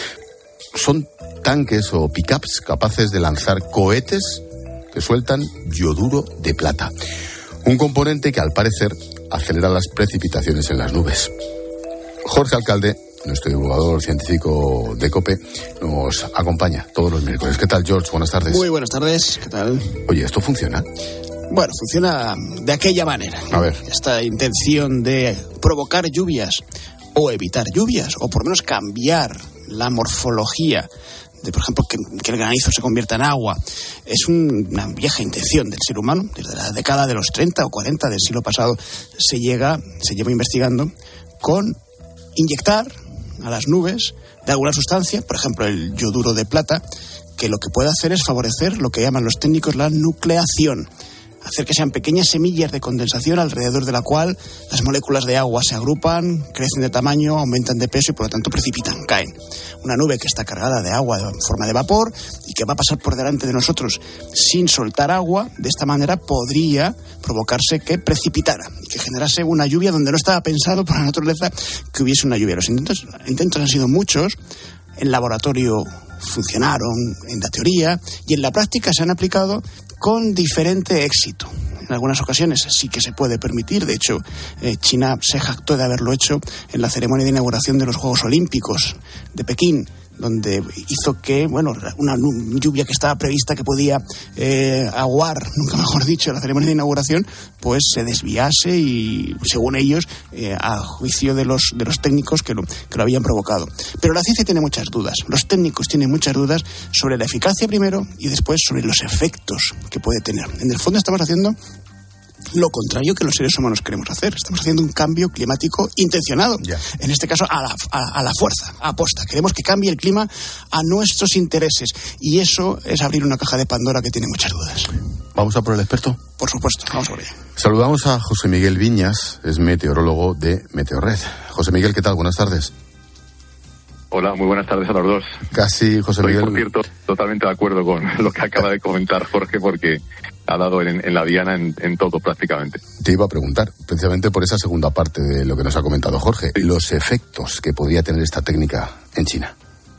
Son tanques o pickups capaces de lanzar cohetes que sueltan yoduro de plata, un componente que al parecer acelera las precipitaciones en las nubes. Jorge Alcalde, nuestro divulgador científico de COPE, nos acompaña todos los miércoles. ¿Qué tal, George? Buenas tardes. Muy buenas tardes. ¿Qué tal? Oye, ¿esto funciona? Bueno, funciona de aquella manera. A ver. Esta intención de provocar lluvias o evitar lluvias, o por lo menos cambiar la morfología de, por ejemplo, que, que el granizo se convierta en agua, es un, una vieja intención del ser humano. Desde la década de los treinta o cuarenta del siglo pasado se llega, se lleva investigando con inyectar a las nubes de alguna sustancia, por ejemplo el yoduro de plata, que lo que puede hacer es favorecer lo que llaman los técnicos la nucleación, hacer que sean pequeñas semillas de condensación alrededor de la cual las moléculas de agua se agrupan, crecen de tamaño, aumentan de peso y por lo tanto precipitan, caen. Una nube que está cargada de agua en forma de vapor y que va a pasar por delante de nosotros sin soltar agua, de esta manera podría provocarse que precipitara y que generase una lluvia donde no estaba pensado por la naturaleza que hubiese una lluvia. Los intentos, intentos han sido muchos, en laboratorio funcionaron en la teoría y en la práctica se han aplicado con diferente éxito. En algunas ocasiones sí que se puede permitir. De hecho, eh, China se jactó de haberlo hecho en la ceremonia de inauguración de los Juegos Olímpicos de Pekín, donde hizo que, bueno, una lluvia que estaba prevista que podía eh, aguar, nunca mejor dicho, la ceremonia de inauguración, pues se desviase y, según ellos, eh, a juicio de los de los técnicos que lo, que lo habían provocado. Pero la ciencia tiene muchas dudas. Los técnicos tienen muchas dudas sobre la eficacia primero y después sobre los efectos que puede tener. En el fondo estamos haciendo lo contrario que los seres humanos queremos hacer. Estamos haciendo un cambio climático intencionado. Yeah. En este caso, a la, a, a la fuerza, a aposta. Queremos que cambie el clima a nuestros intereses. Y eso es abrir una caja de Pandora que tiene muchas dudas. ¿Vamos a por el experto? Por supuesto, vamos a por ello. Saludamos a José Miguel Viñas, es meteorólogo de Meteorred. José Miguel, ¿qué tal? Buenas tardes. Hola, muy buenas tardes a los dos. Casi, José Estoy, Miguel. por cierto, totalmente de acuerdo con lo que acaba de comentar Jorge, porque ha dado en, en la diana en, en todo prácticamente. Te iba a preguntar, precisamente por esa segunda parte de lo que nos ha comentado Jorge, sí. Los efectos que podría tener esta técnica en China.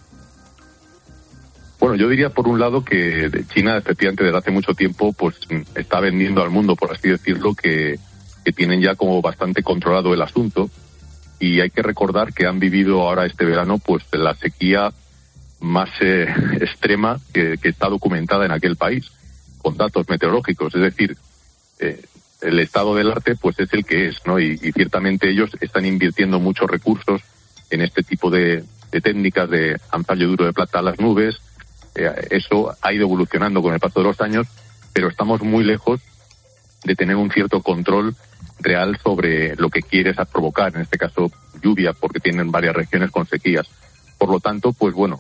Bueno, yo diría por un lado que China, efectivamente, desde hace mucho tiempo, pues está vendiendo al mundo, por así decirlo, que, que tienen ya como bastante controlado el asunto. Y hay que recordar que han vivido ahora este verano pues la sequía más eh, extrema que, que está documentada en aquel país, con datos meteorológicos. Es decir, eh, el estado del arte pues es el que es, ¿no? Y, y ciertamente ellos están invirtiendo muchos recursos en este tipo de, de técnicas de lanzar yoduro de plata a las nubes. Eh, eso ha ido evolucionando con el paso de los años, pero estamos muy lejos de tener un cierto control real sobre lo que quieres provocar, en este caso lluvia, porque tienen varias regiones con sequías. Por lo tanto, pues bueno,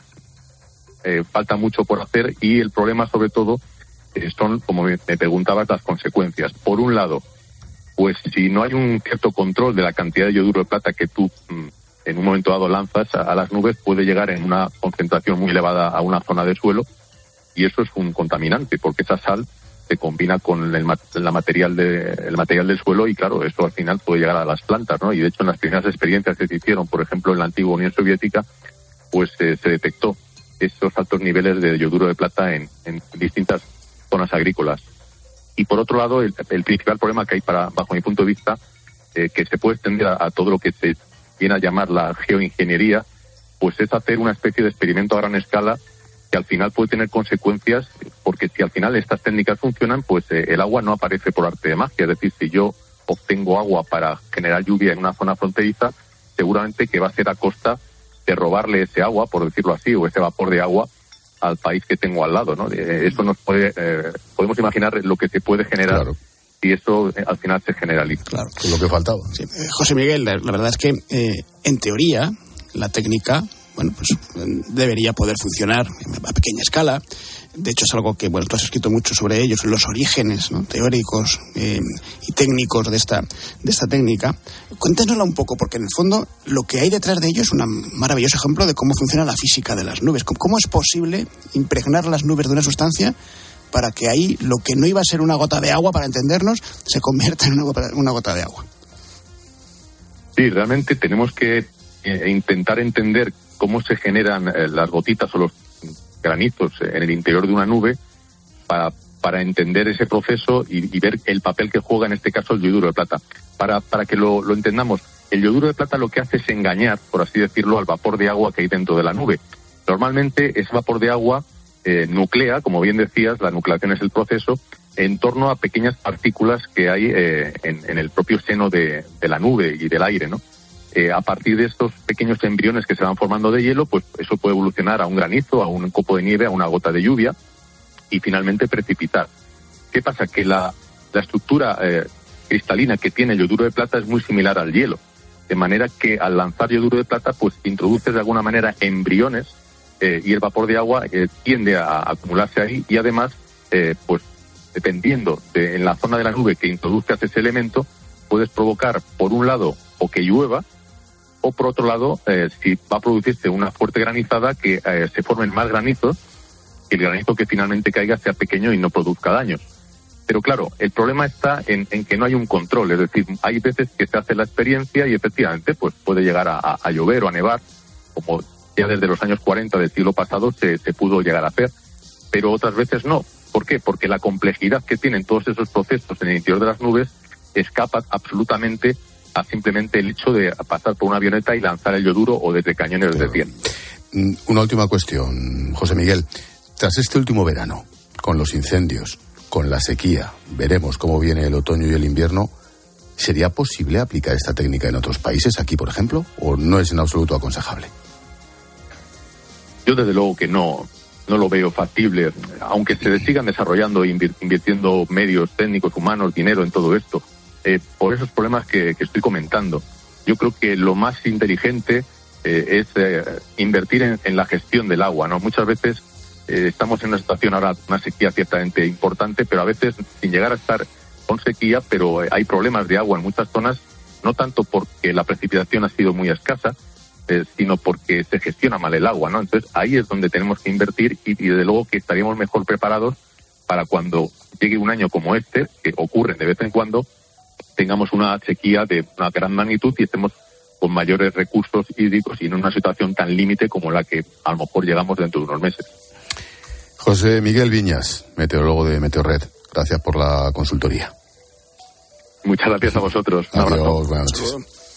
eh, falta mucho por hacer y el problema sobre todo eh, son, como me preguntabas, las consecuencias. Por un lado, pues si no hay un cierto control de la cantidad de yoduro de plata que tú mm, en un momento dado lanzas a, a las nubes, puede llegar en una concentración muy elevada a una zona de suelo y eso es un contaminante, porque esa sal se combina con el, la material de, el material del suelo y claro, eso al final puede llegar a las plantas, ¿no? Y de hecho en las primeras experiencias que se hicieron, por ejemplo en la antigua Unión Soviética, pues eh, se detectó estos altos niveles de yoduro de plata en, en distintas zonas agrícolas. Y por otro lado, el, el principal problema que hay para, bajo mi punto de vista, eh, que se puede extender a, a todo lo que se viene a llamar la geoingeniería, pues es hacer una especie de experimento a gran escala que al final puede tener consecuencias, porque si al final estas técnicas funcionan, pues eh, el agua no aparece por arte de magia. Es decir, si yo obtengo agua para generar lluvia en una zona fronteriza, seguramente que va a ser a costa de robarle ese agua, por decirlo así, o ese vapor de agua al país que tengo al lado, ¿no? Eh, eso nos puede, eh, podemos imaginar lo que se puede generar. Claro. Y eso eh, al final se generaliza. Claro, es lo que faltaba. Sí. Eh, José Miguel, la, la verdad es que eh, en teoría la técnica, bueno, pues debería poder funcionar a pequeña escala. De hecho, es algo que, bueno, tú has escrito mucho sobre ellos, los orígenes, ¿no?, teóricos eh, y técnicos de esta, de esta técnica. Cuéntanosla un poco, porque en el fondo lo que hay detrás de ello es un maravilloso ejemplo de cómo funciona la física de las nubes. ¿Cómo, cómo es posible impregnar las nubes de una sustancia para que ahí lo que no iba a ser una gota de agua, para entendernos, se convierta en una gota, una gota de agua. Sí, realmente tenemos que eh, intentar entender cómo se generan eh, las gotitas o los granizos en el interior de una nube para, para entender ese proceso y, y ver el papel que juega en este caso el yoduro de plata. Para, para que lo, lo entendamos, el yoduro de plata lo que hace es engañar, por así decirlo, al vapor de agua que hay dentro de la nube. Normalmente ese vapor de agua eh, nuclea, como bien decías, la nucleación es el proceso, en torno a pequeñas partículas que hay eh, en, en el propio seno de, de la nube y del aire, ¿no? Eh, a partir de estos pequeños embriones que se van formando de hielo, pues eso puede evolucionar a un granizo, a un copo de nieve, a una gota de lluvia y finalmente precipitar. ¿Qué pasa? Que la, la estructura eh, cristalina que tiene el yoduro de plata es muy similar al hielo, de manera que al lanzar yoduro de plata pues introduces de alguna manera embriones eh, y el vapor de agua eh, tiende a, a acumularse ahí y además eh, pues dependiendo de en la zona de la nube que introduzcas ese elemento puedes provocar por un lado o que llueva o por otro lado eh, si va a producirse una fuerte granizada que eh, se formen más granizos y el granizo que finalmente caiga sea pequeño y no produzca daños. Pero claro, el problema está en, en que no hay un control, es decir, hay veces que se hace la experiencia y efectivamente pues puede llegar a, a, a llover o a nevar, como ya desde los años cuarenta del siglo pasado se, se pudo llegar a hacer, pero otras veces no. ¿Por qué? Porque la complejidad que tienen todos esos procesos en el interior de las nubes escapa absolutamente a simplemente el hecho de pasar por una avioneta y lanzar el yoduro o desde cañones desde tierra. Una última cuestión, José Miguel. Tras este último verano, con los incendios, con la sequía, veremos cómo viene el otoño y el invierno. ¿Sería posible aplicar esta técnica en otros países, aquí por ejemplo, o no es en absoluto aconsejable? Yo desde luego que no, no lo veo factible, aunque se sigan desarrollando e invirtiendo medios técnicos, humanos, dinero en todo esto, eh, por esos problemas que, que estoy comentando. Yo creo que lo más inteligente eh, es eh, invertir en, en la gestión del agua, ¿no? Muchas veces eh, estamos en una situación ahora, una sequía ciertamente importante, pero a veces sin llegar a estar con sequía, pero eh, hay problemas de agua en muchas zonas, no tanto porque la precipitación ha sido muy escasa, eh, sino porque se gestiona mal el agua, ¿no? Entonces ahí es donde tenemos que invertir y, y desde luego que estaríamos mejor preparados para cuando llegue un año como este, que ocurre de vez en cuando, tengamos una sequía de una gran magnitud y estemos con mayores recursos hídricos y en una situación tan límite como la que a lo mejor llegamos dentro de unos meses. José Miguel Viñas, meteorólogo de Meteorred, gracias por la consultoría. Muchas gracias a vosotros. Un Adiós, abrazo. buenas noches.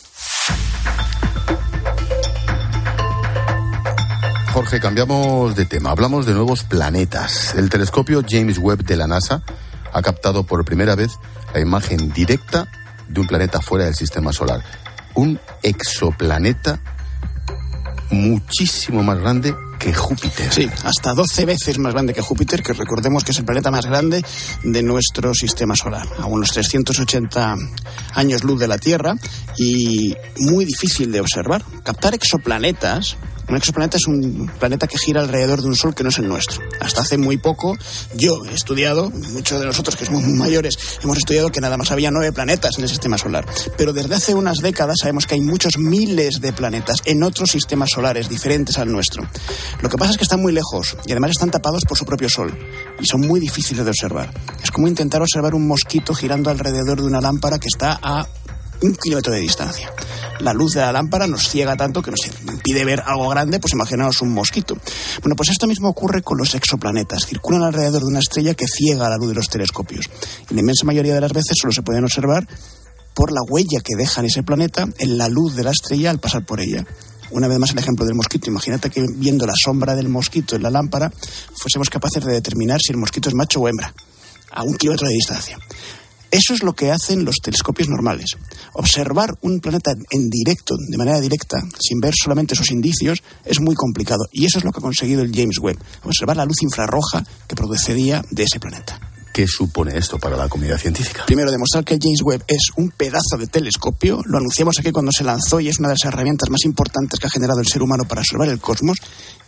Jorge, cambiamos de tema. Hablamos de nuevos planetas. El telescopio James Webb de la NASA ha captado por primera vez la imagen directa de un planeta fuera del sistema solar. Un exoplaneta muchísimo más grande que Júpiter. Sí, hasta doce veces más grande que Júpiter, que recordemos que es el planeta más grande de nuestro sistema solar, a unos trescientos ochenta años luz de la Tierra y muy difícil de observar. Captar exoplanetas. Un exoplaneta es un planeta que gira alrededor de un sol que no es el nuestro. Hasta hace muy poco yo he estudiado, muchos de nosotros que somos muy mayores, hemos estudiado que nada más había nueve planetas en el sistema solar. Pero desde hace unas décadas sabemos que hay muchos miles de planetas en otros sistemas solares diferentes al nuestro. Lo que pasa es que están muy lejos y además están tapados por su propio sol y son muy difíciles de observar. Es como intentar observar un mosquito girando alrededor de una lámpara que está a un kilómetro de distancia. La luz de la lámpara nos ciega tanto que nos impide ver algo grande, pues imaginaos un mosquito. Bueno, pues esto mismo ocurre con los exoplanetas. Circulan alrededor de una estrella que ciega la luz de los telescopios. Y la inmensa mayoría de las veces solo se pueden observar por la huella que deja en ese planeta en la luz de la estrella al pasar por ella. Una vez más el ejemplo del mosquito. Imagínate que viendo la sombra del mosquito en la lámpara fuésemos capaces de determinar si el mosquito es macho o hembra, a un kilómetro de distancia. Eso es lo que hacen los telescopios normales. Observar un planeta en directo, de manera directa, sin ver solamente sus indicios, es muy complicado. Y eso es lo que ha conseguido el James Webb. Observar la luz infrarroja que procedía de ese planeta. ¿Qué supone esto para la comunidad científica? Primero, demostrar que el James Webb es un pedazo de telescopio. Lo anunciamos aquí cuando se lanzó y es una de las herramientas más importantes que ha generado el ser humano para observar el cosmos.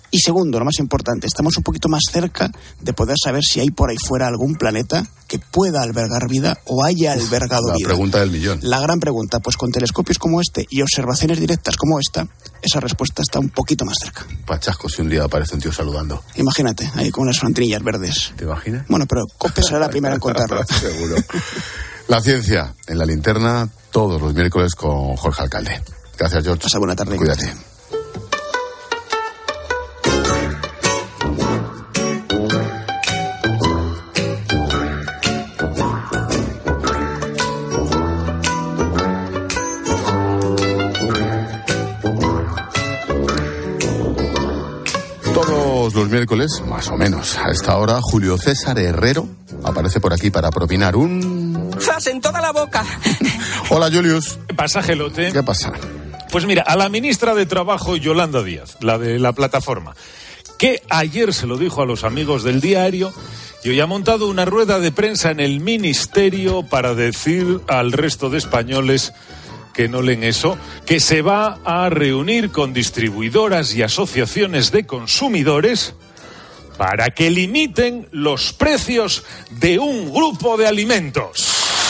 Y segundo, lo más importante, estamos un poquito más cerca de poder saber si hay por ahí fuera algún planeta que pueda albergar vida o haya albergado la vida. La pregunta del millón. La gran pregunta, pues con telescopios como este y observaciones directas como esta, esa respuesta está un poquito más cerca. Pachasco, si un día aparece un tío saludando. Imagínate, ahí con unas frontinillas verdes. ¿Te imaginas? Bueno, pero COPE será la primera en contarlo. Seguro. La ciencia, en la linterna, todos los miércoles con Jorge Alcalde. Gracias, George. Pasa buena tarde. Cuídate. Los miércoles, más o menos, a esta hora, Julio César Herrero aparece por aquí para propinar un... ¡Zas en toda la boca! Hola, Julius. ¿Qué pasa, Gelote? ¿Qué pasa? Pues mira, a la ministra de Trabajo, Yolanda Díaz, la de la plataforma, que ayer se lo dijo a los amigos del diario y hoy ha montado una rueda de prensa en el ministerio para decir al resto de españoles que no leen eso, que se va a reunir con distribuidoras y asociaciones de consumidores para que limiten los precios de un grupo de alimentos.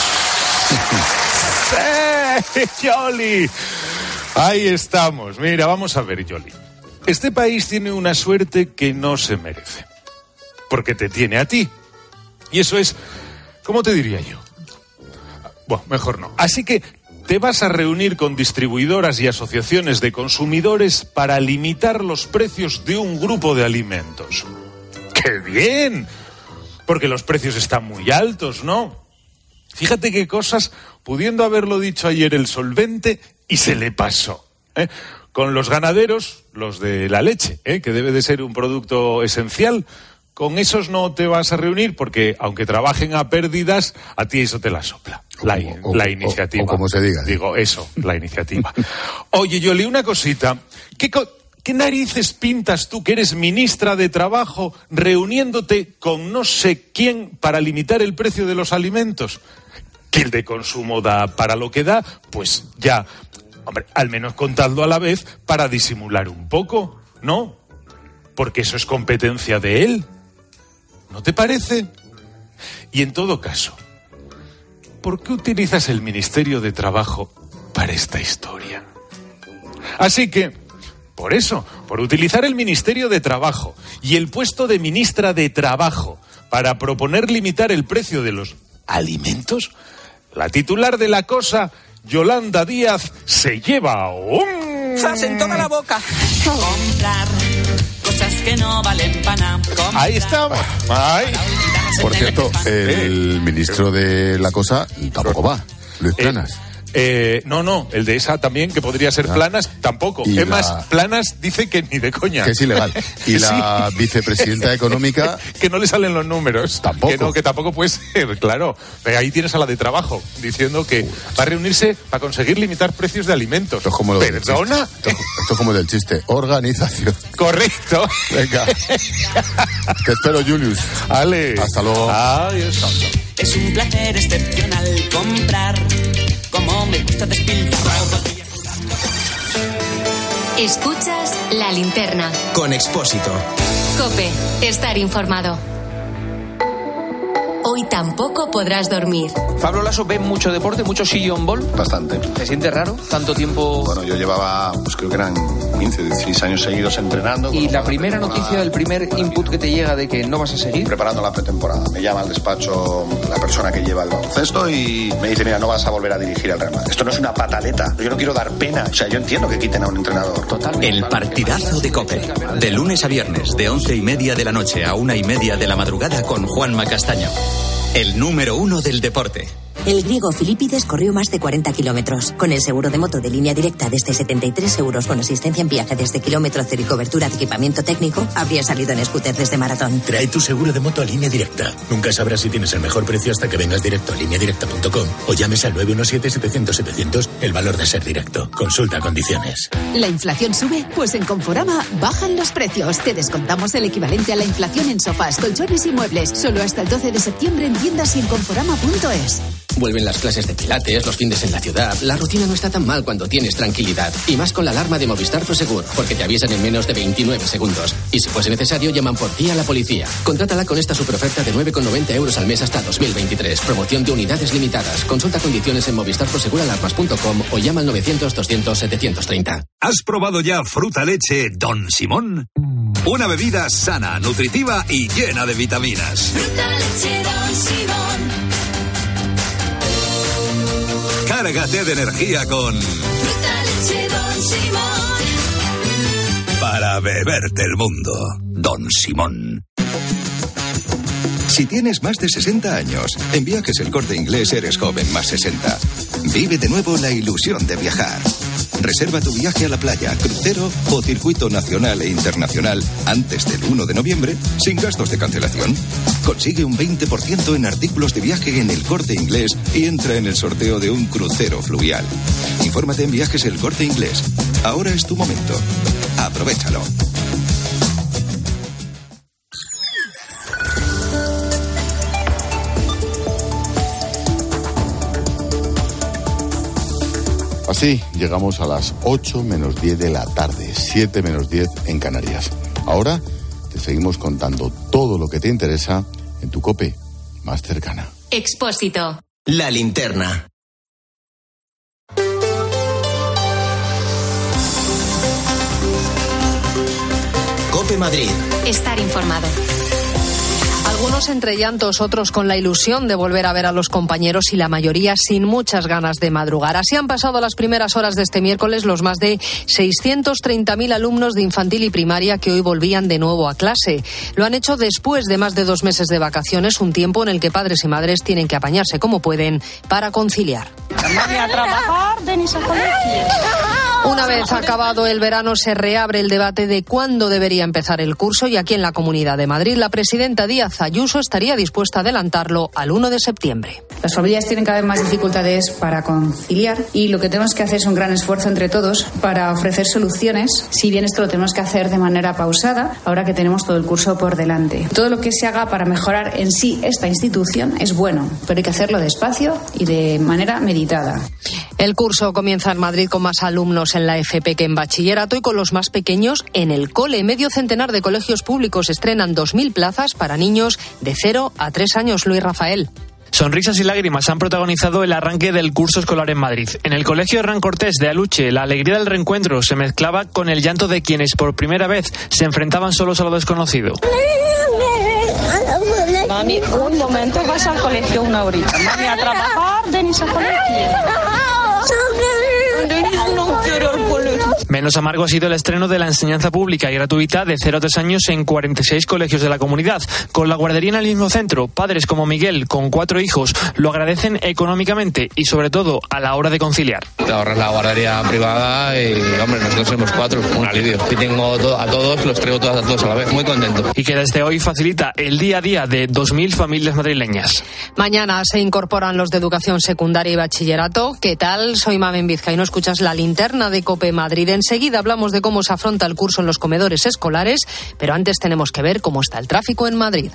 ¡Sí, Yoli! Ahí estamos. Mira, vamos a ver, Yoli. Este país tiene una suerte que no se merece, porque te tiene a ti. Y eso es, ¿cómo te diría yo? Bueno, mejor no. Así que te vas a reunir con distribuidoras y asociaciones de consumidores para limitar los precios de un grupo de alimentos. ¡Qué bien! Porque los precios están muy altos, ¿no? Fíjate qué cosas, pudiendo haberlo dicho ayer el Solvente, y se le pasó, ¿eh? Con los ganaderos, los de la leche, ¿eh? Que debe de ser un producto esencial, con esos no te vas a reunir porque, aunque trabajen a pérdidas, a ti eso te la sopla. La, o, la o, iniciativa. O, o como se diga. Digo, eso, la iniciativa. Oye, Yoli, una cosita. ¿Qué, co- ¿Qué narices pintas tú, que eres ministra de Trabajo, reuniéndote con no sé quién para limitar el precio de los alimentos? Que el de consumo da para lo que da, pues ya, hombre, al menos contadlo a la vez para disimular un poco, ¿no? Porque eso es competencia de él. ¿No te parece? Y en todo caso, ¿por qué utilizas el Ministerio de Trabajo para esta historia? Así que, por eso, por utilizar el Ministerio de Trabajo y el puesto de ministra de Trabajo para proponer limitar el precio de los alimentos, la titular de la cosa, Yolanda Díaz, se lleva un... ¡Zas en toda la boca! Comprar cosas que no valen para nada. Ahí estamos. Ahí. Por cierto, el ministro de la cosa tampoco va, Luis Planas. Eh, eh, no, no, el de esa también, que podría ser Planas, tampoco. Y es la... más, Planas dice que ni de coña. Que es ilegal. Y Sí. la vicepresidenta económica... que no le salen los números. Tampoco. Que no, que tampoco puede ser, claro. Ahí tienes a la de Trabajo, diciendo que va a reunirse para conseguir limitar precios de alimentos. Esto es como lo del ¿Perdona? chiste. Esto, esto es como del chiste. Organización. Correcto. Venga. Te espero, Julius. Ale. Hasta luego. Adiós. Es un placer excepcional comprar, como me gusta despilfarrar. Escuchas La Linterna. Con Expósito. COPE. Estar informado. Hoy tampoco podrás dormir. Pablo Lasso ve mucho deporte, mucho sillón ball. Bastante. ¿Te sientes raro? Tanto tiempo. Bueno, yo llevaba, pues creo que eran quince, dieciséis años seguidos entrenando. Y la primera noticia, el primer input que te llega de que no vas a seguir. Preparando la pretemporada. Me llama al despacho la persona que lleva el baloncesto y me dice, mira, no vas a volver a dirigir al Real Madrid. Esto no es una pataleta. Yo no quiero dar pena. O sea, yo entiendo que quiten a un entrenador. Totalmente. El partidazo de COPE. De lunes a viernes, de once y media de la noche a una y media de la madrugada con Juanma Castaño. El número uno del deporte. El griego Filipides corrió más de cuarenta kilómetros. Con el seguro de moto de línea directa desde setenta y tres euros con asistencia en viaje desde kilómetro cero y cobertura de equipamiento técnico, habría salido en scooter desde Maratón. Trae tu seguro de moto a Línea Directa. Nunca sabrás si tienes el mejor precio hasta que vengas directo a línea directa punto com o llames al nueve uno siete, setecientos, setecientos, el valor de ser directo. Consulta condiciones. ¿La inflación sube? Pues en Conforama bajan los precios. Te descontamos el equivalente a la inflación en sofás, colchones y muebles. Solo hasta el doce de septiembre en tiendas y en conforama punto es. Vuelven las clases de pilates, los fines en la ciudad. La rutina no está tan mal cuando tienes tranquilidad. Y más con la alarma de Movistar Prosegur, porque te avisan en menos de veintinueve segundos. Y si fuese necesario, llaman por ti a la policía. Contrátala con esta superoferta de nueve con noventa euros al mes hasta dos mil veintitrés. Promoción de unidades limitadas. Consulta condiciones en movistar prosegur alarmas punto com o llama al novecientos doscientos setecientos treinta. ¿Has probado ya fruta leche Don Simón? Una bebida sana, nutritiva y llena de vitaminas. Fruta leche Don Simón. Cárgate de energía con Fruta leche Don Simón. para beberte el mundo. Don Simón. Si tienes más de sesenta años, en Viajes El Corte Inglés eres joven más sesenta. Vive de nuevo la ilusión de viajar. Reserva tu viaje a la playa, crucero o circuito nacional e internacional antes del uno de noviembre sin gastos de cancelación. Consigue un veinte por ciento en artículos de viaje en El Corte Inglés y entra en el sorteo de un crucero fluvial. Infórmate en Viajes El Corte Inglés. Ahora es tu momento. Aprovéchalo. Así llegamos a las ocho menos diez de la tarde, siete menos diez en Canarias. Ahora te seguimos contando todo lo que te interesa en tu COPE más cercana. Expósito. La linterna. COPE Madrid. Estar informado. Algunos entre llantos, otros con la ilusión de volver a ver a los compañeros y la mayoría sin muchas ganas de madrugar. Así han pasado las primeras horas de este miércoles los más de seiscientos treinta mil alumnos de infantil y primaria que hoy volvían de nuevo a clase. Lo han hecho después de más de dos meses de vacaciones, un tiempo en el que padres y madres tienen que apañarse como pueden para conciliar. A trabajar, Denis, a colegio. Una vez acabado el verano se reabre el debate de cuándo debería empezar el curso y aquí en la Comunidad de Madrid la presidenta Díaz Ayuso estaría dispuesta a adelantarlo al uno de septiembre. Las familias tienen cada vez más dificultades para conciliar y lo que tenemos que hacer es un gran esfuerzo entre todos para ofrecer soluciones, si bien esto lo tenemos que hacer de manera pausada, ahora que tenemos todo el curso por delante. Todo lo que se haga para mejorar en sí esta institución es bueno, pero hay que hacerlo despacio y de manera meditada. El curso comienza en Madrid con más alumnos en la F P que en bachillerato y con los más pequeños en el cole. Medio centenar de colegios públicos estrenan dos mil plazas para niños de cero a tres años. Luis Rafael. Sonrisas y lágrimas han protagonizado el arranque del curso escolar en Madrid. En el Colegio Hernán Cortés de Aluche, la alegría del reencuentro se mezclaba con el llanto de quienes por primera vez se enfrentaban solos a lo desconocido. Mami, un momento, vas al colegio una horita. Mami, a trabajar, Denis, al colegio. No quiero al colegio. Menos amargo ha sido el estreno de la enseñanza pública y gratuita de cero a tres años en cuarenta y seis colegios de la comunidad. Con la guardería en el mismo centro, padres como Miguel, con cuatro hijos, lo agradecen económicamente y sobre todo a la hora de conciliar. Te ahorras la guardería privada y, hombre, nosotros somos cuatro, un alivio. Y tengo to- a todos, los traigo todos a todos a la vez, muy contento. Y que desde hoy facilita el día a día de dos mil familias madrileñas. Mañana se incorporan los de educación secundaria y bachillerato. ¿Qué tal? Soy Mamen Vizcaíno, escuchas la linterna de COPE Madrid. Enseguida hablamos de cómo se afronta el curso en los comedores escolares, pero antes tenemos que ver cómo está el tráfico en Madrid.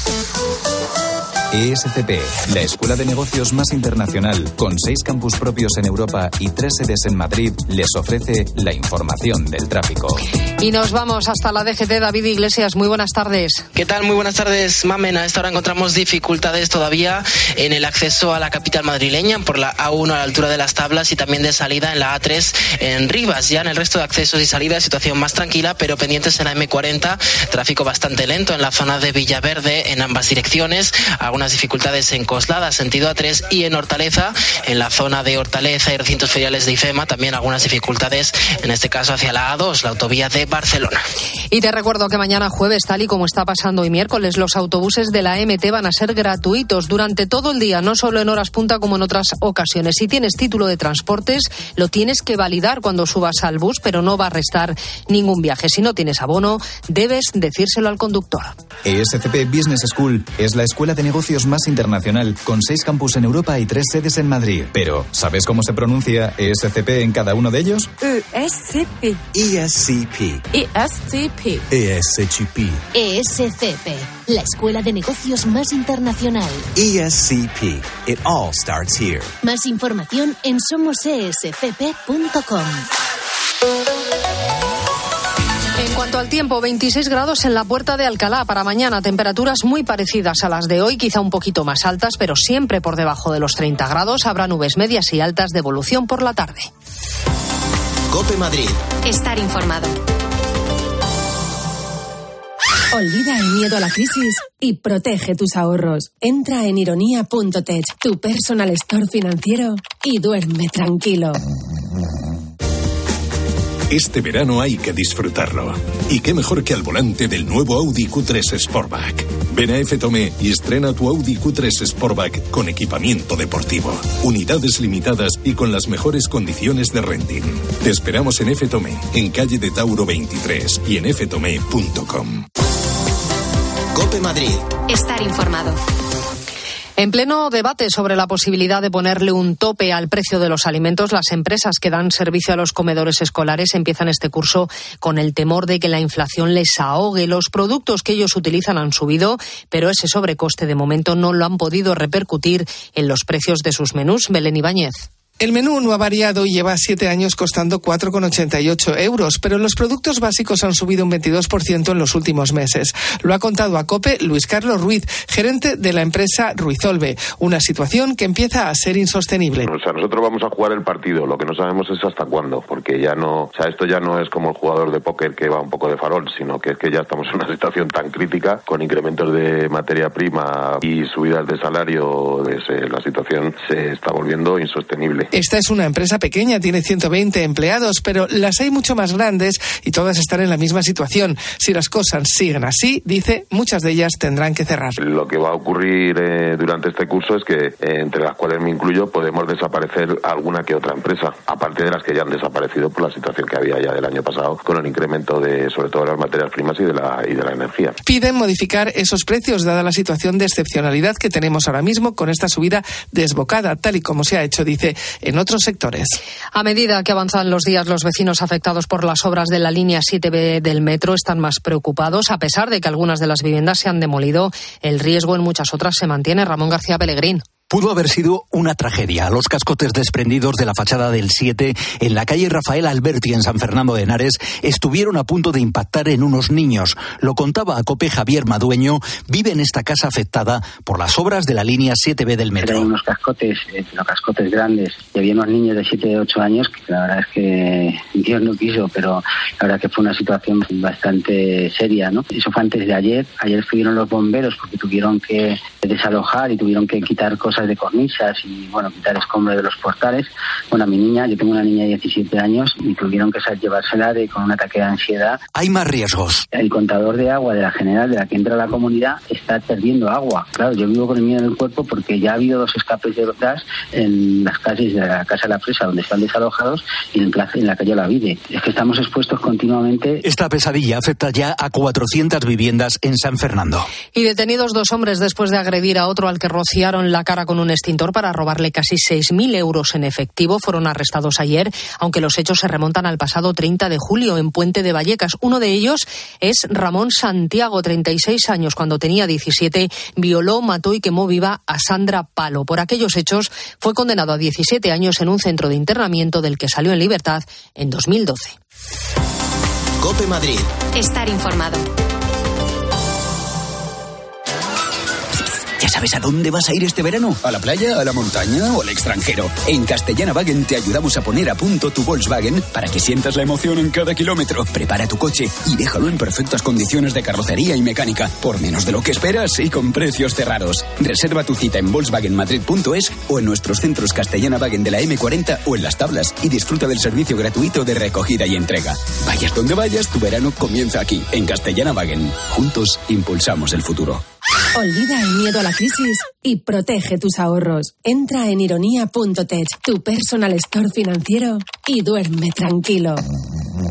E S C P, la escuela de negocios más internacional, con seis campus propios en Europa y tres sedes en Madrid, les ofrece la información del tráfico. Y nos vamos hasta la D G T. David Iglesias, muy buenas tardes. ¿Qué tal? Muy buenas tardes, Mamen. A esta hora encontramos dificultades todavía en el acceso a la capital madrileña por la A uno a la altura de las Tablas y también de salida en la A tres en Rivas. Ya en el resto de accesos y salidas, situación más tranquila, pero pendientes en la M cuarenta, tráfico bastante lento en la zona de Villaverde en ambas direcciones, algunas dificultades en Coslada, sentido A tres, y en Hortaleza, en la zona de Hortaleza y recintos feriales de IFEMA, también algunas dificultades, en este caso hacia la A dos, la autovía de Barcelona. Y te recuerdo que mañana jueves, tal y como está pasando hoy miércoles, los autobuses de la M T van a ser gratuitos durante todo el día, no solo en horas punta como en otras ocasiones. Si tienes título de transportes, lo tienes que validar cuando subas al bus, pero no va a restar ningún viaje. Si no tienes abono, debes decírselo al conductor. E S C P Business School es la escuela de negocios negocios más internacional, con seis campus en Europa y tres sedes en Madrid. Pero, ¿sabes cómo se pronuncia E S C P en cada uno de ellos? E S C P. E S C P. E S C P. E S C P. E S C P. La escuela de negocios más internacional. E S C P. It all starts here. Más información en somos e s c p punto com. En cuanto al tiempo, veintiséis grados en la Puerta de Alcalá para mañana, temperaturas muy parecidas a las de hoy, quizá un poquito más altas, pero siempre por debajo de los treinta grados. Habrá nubes medias y altas de evolución por la tarde. COPE Madrid. Estar informado. Olvida el miedo a la crisis y protege tus ahorros. Entra en ironía punto tech, tu personal store financiero, y duerme tranquilo. Este verano hay que disfrutarlo. Y qué mejor que al volante del nuevo Audi Q tres Sportback. Ven a F Tomé y estrena tu Audi Q tres Sportback con equipamiento deportivo. Unidades limitadas y con las mejores condiciones de renting. Te esperamos en F Tomé, en calle de Tauro veintitrés y en f tomé punto com. COPE Madrid. Estar informado. En pleno debate sobre la posibilidad de ponerle un tope al precio de los alimentos, las empresas que dan servicio a los comedores escolares empiezan este curso con el temor de que la inflación les ahogue. Los productos que ellos utilizan han subido, pero ese sobrecoste de momento no lo han podido repercutir en los precios de sus menús. Belén Ibáñez. El menú no ha variado y lleva siete años costando cuatro con ochenta y ocho euros, pero los productos básicos han subido un veintidós por ciento en los últimos meses. Lo ha contado a COPE Luis Carlos Ruiz, gerente de la empresa Ruizolve, una situación que empieza a ser insostenible. O sea, nosotros vamos a jugar el partido, lo que no sabemos es hasta cuándo, porque ya no, o sea, esto ya no es como el jugador de póker que va un poco de farol, sino que es que ya estamos en una situación tan crítica, con incrementos de materia prima y subidas de salario, pues, eh, la situación se está volviendo insostenible. Esta es una empresa pequeña, tiene ciento veinte empleados, pero las hay mucho más grandes y todas están en la misma situación. Si las cosas siguen así, dice, muchas de ellas tendrán que cerrar. Lo que va a ocurrir eh, durante este curso es que, eh, entre las cuales me incluyo, podemos desaparecer alguna que otra empresa, aparte de las que ya han desaparecido por la situación que había ya del año pasado, con el incremento de, sobre todo, de las materias primas y de la, y de la energía. Piden modificar esos precios, dada la situación de excepcionalidad que tenemos ahora mismo con esta subida desbocada, tal y como se ha hecho, dice, en otros sectores. A medida que avanzan los días, los vecinos afectados por las obras de la línea siete B del metro están más preocupados. A pesar de que algunas de las viviendas se han demolido, el riesgo en muchas otras se mantiene. Ramón García Pellegrín. Pudo haber sido una tragedia. Los cascotes desprendidos de la fachada del siete en la calle Rafael Alberti en San Fernando de Henares estuvieron a punto de impactar en unos niños. Lo contaba a COPE Javier Madueño, vive en esta casa afectada por las obras de la línea siete B del metro. Eran unos cascotes, eh, los cascotes grandes, y había unos niños de siete, ocho años que la verdad es que Dios no quiso, pero la verdad que fue una situación bastante seria, ¿no? Eso fue antes de ayer. Ayer estuvieron los bomberos porque tuvieron que desalojar y tuvieron que quitar cosas de cornisas y, bueno, quitar escombros de los portales. Bueno, a mi niña, yo tengo una niña de diecisiete años y tuvieron que llevársela de, con un ataque de ansiedad. Hay más riesgos. El contador de agua de la general, de la que entra a la comunidad, está perdiendo agua. Claro, yo vivo con el miedo en el cuerpo porque ya ha habido dos escapes de gas en las calles de la Casa de la Presa, donde están desalojados, y en, plaza, en la calle Olavide. Es que estamos expuestos continuamente. Esta pesadilla afecta ya a cuatrocientas viviendas en San Fernando. Y detenidos dos hombres después de agredir a otro al que rociaron la cara con un extintor para robarle casi seis mil euros en efectivo. Fueron arrestados ayer, aunque los hechos se remontan al pasado treinta de julio en Puente de Vallecas. Uno de ellos es Ramón Santiago, treinta y seis años. Cuando tenía diecisiete, violó, mató y quemó viva a Sandra Palo. Por aquellos hechos fue condenado a diecisiete años en un centro de internamiento del que salió en libertad en dos mil doce. COPE Madrid. Estar informado. ¿Ya sabes a dónde vas a ir este verano? ¿A la playa, a la montaña o al extranjero? En Castellana-Wagen te ayudamos a poner a punto tu Volkswagen para que sientas la emoción en cada kilómetro. Prepara tu coche y déjalo en perfectas condiciones de carrocería y mecánica, por menos de lo que esperas y con precios cerrados. Reserva tu cita en volkswagen madrid punto es o en nuestros centros Castellana-Wagen de la eme cuarenta o en Las Tablas y disfruta del servicio gratuito de recogida y entrega. Vayas donde vayas, tu verano comienza aquí, en Castellana-Wagen. Juntos impulsamos el futuro. Olvida el miedo a la crisis y protege tus ahorros. Entra en ironía punto tech, tu personal store financiero, y duerme tranquilo.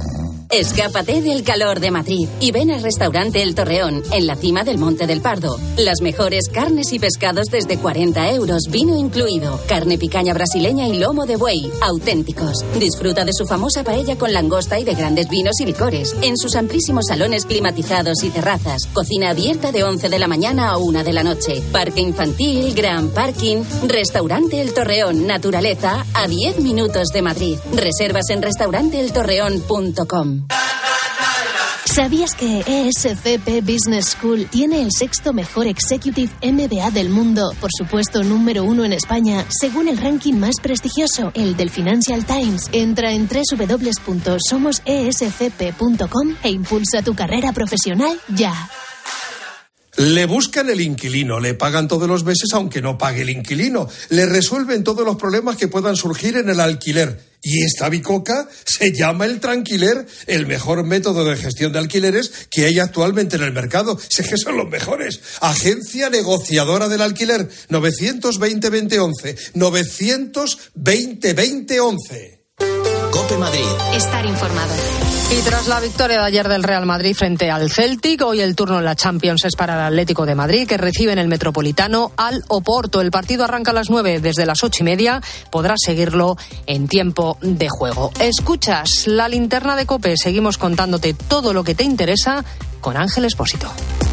Escápate del calor de Madrid y ven al restaurante El Torreón, en la cima del Monte del Pardo. Las mejores carnes y pescados desde cuarenta euros, vino incluido. Carne picaña brasileña y lomo de buey, auténticos. Disfruta de su famosa paella con langosta y de grandes vinos y licores. En sus amplísimos salones climatizados y terrazas. Cocina abierta de once de la mañana a una de la noche. Parque infantil, gran parking. Restaurante El Torreón, naturaleza a diez minutos de Madrid. Reservas en restaurante el torreón punto com. ¿Sabías que E S C P Business School tiene el sexto mejor Executive M B A del mundo? Por supuesto, número uno en España, según el ranking más prestigioso, el del Financial Times. Entra en doble u doble u doble u punto somos e s c p punto com e impulsa tu carrera profesional ya. Le buscan el inquilino, le pagan todos los meses aunque no pague el inquilino, le resuelven todos los problemas que puedan surgir en el alquiler. Y esta bicoca se llama el Tranquiler, el mejor método de gestión de alquileres que hay actualmente en el mercado. Si es que son los mejores. Agencia negociadora del alquiler, novecientos veinte veinte once, novecientos veinte veinte once. COPE Madrid. Estar informado. Y tras la victoria de ayer del Real Madrid frente al Celtic, hoy el turno en la Champions es para el Atlético de Madrid, que recibe en el Metropolitano al Oporto. El partido arranca a las nueve, desde las ocho y media. Podrás seguirlo en tiempo de juego. Escuchas la linterna de COPE. Seguimos contándote todo lo que te interesa con Ángel Expósito.